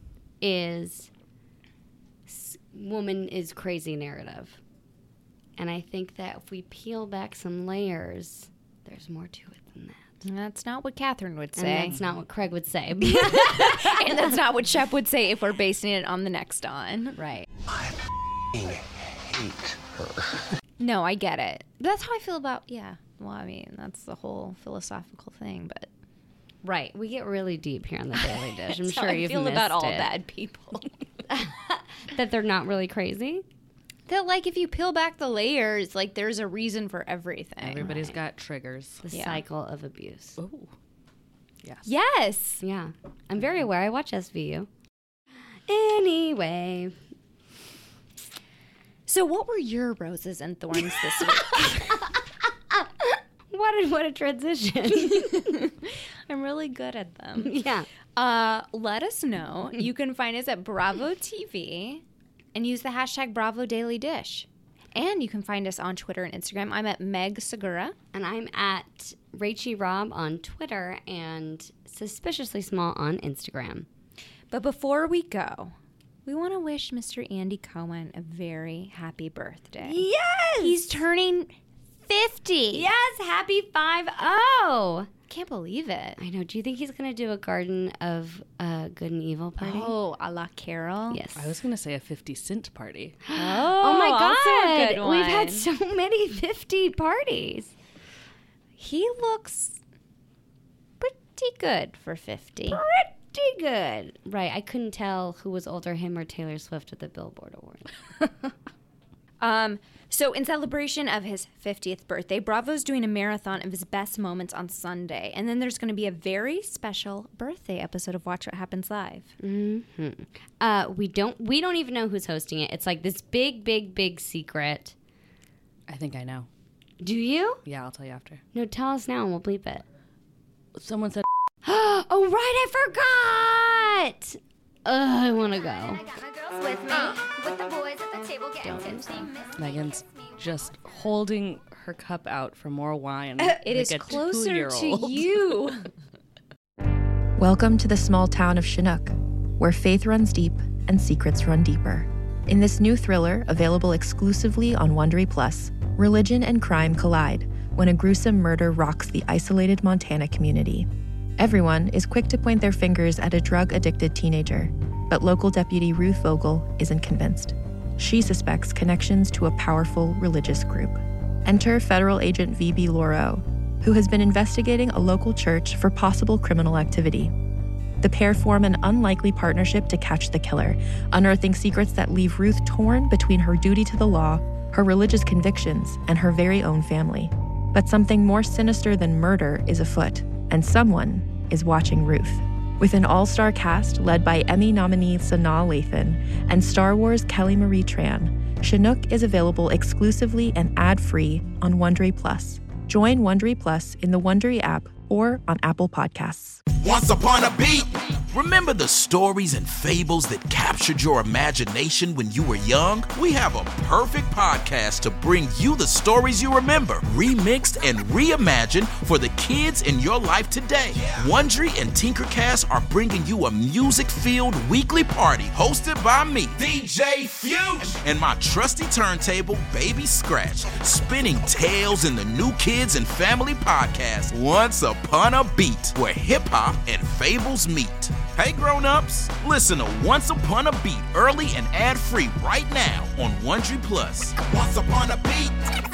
is woman is crazy narrative. And I think that if we peel back some layers, there's more to it than that. And that's not what Catherine would say. And that's not what Craig would say. And that's not what Shep would say if we're basing it on the next on. Right. I hate her. No, I get it. That's how I feel about, well, I mean, that's the whole philosophical thing, but. Right. We get really deep here on the Daily Dish. I'm sure you've feel missed about all it. bad people. That they're not really crazy? That, like, if you peel back the layers, like, there's a reason for everything. Everybody's got triggers. The cycle of abuse. Ooh. Yes. Yes. Yeah. I'm very aware. I watch SVU. Anyway. So what were your roses and thorns this week? What a transition. I'm really good at them. Yeah. Let us know. You can find us at Bravo TV and use the hashtag Bravo Daily Dish. And you can find us on Twitter and Instagram. I'm at Meg Segura. And I'm at Rachie Rob on Twitter and Suspiciously Small on Instagram. But before we go, we want to wish Mr. Andy Cohen a very happy birthday. Yes! He's turning 50. Yes, happy 50. Can't believe it. I know. Do you think he's going to do a Garden of Good and Evil party? Oh, a la Carol? Yes. I was going to say a 50 Cent party. Oh my God. Also a good one. We've had so many 50 parties. He looks pretty good for 50. Pretty good. Right. I couldn't tell who was older, him or Taylor Swift at the Billboard Award. So in celebration of his 50th birthday, Bravo's doing a marathon of his best moments on Sunday. And then there's going to be a very special birthday episode of Watch What Happens Live. Mm-hmm. We don't even know who's hosting it. It's like this big secret. I think I know. Do you? Yeah, I'll tell you after. No, tell us now and we'll bleep it. Someone said... Oh, right, I forgot! I want to go. I got my girls with me, with the boys at the table getting tipsy. Megan's just holding her cup out for more wine. It is closer to you. Welcome to the small town of Chinook, where faith runs deep and secrets run deeper. In this new thriller, available exclusively on Wondery Plus, religion and crime collide when a gruesome murder rocks the isolated Montana community. Everyone is quick to point their fingers at a drug-addicted teenager, but local deputy Ruth Vogel isn't convinced. She suspects connections to a powerful religious group. Enter federal agent V.B. Lauro, who has been investigating a local church for possible criminal activity. The pair form an unlikely partnership to catch the killer, unearthing secrets that leave Ruth torn between her duty to the law, her religious convictions, and her very own family. But something more sinister than murder is afoot, and someone is watching Ruth. With an all-star cast led by Emmy nominee Sanaa Lathan and Star Wars Kelly Marie Tran, Chinook is available exclusively and ad-free on Wondery Plus. Join Wondery Plus in the Wondery app or on Apple Podcasts. Once upon a beat! Remember the stories and fables that captured your imagination when you were young? We have a perfect podcast to bring you the stories you remember, remixed and reimagined for the kids in your life today. Wondery and Tinkercast are bringing you a music-filled weekly party hosted by me, DJ Fuge, and my trusty turntable, Baby Scratch, spinning tales in the new kids and family podcast, Once Upon a Beat, where hip-hop and fables meet. Hey grown-ups, listen to Once Upon a Beat early and ad-free right now on Wondery Plus. Once Upon a Beat.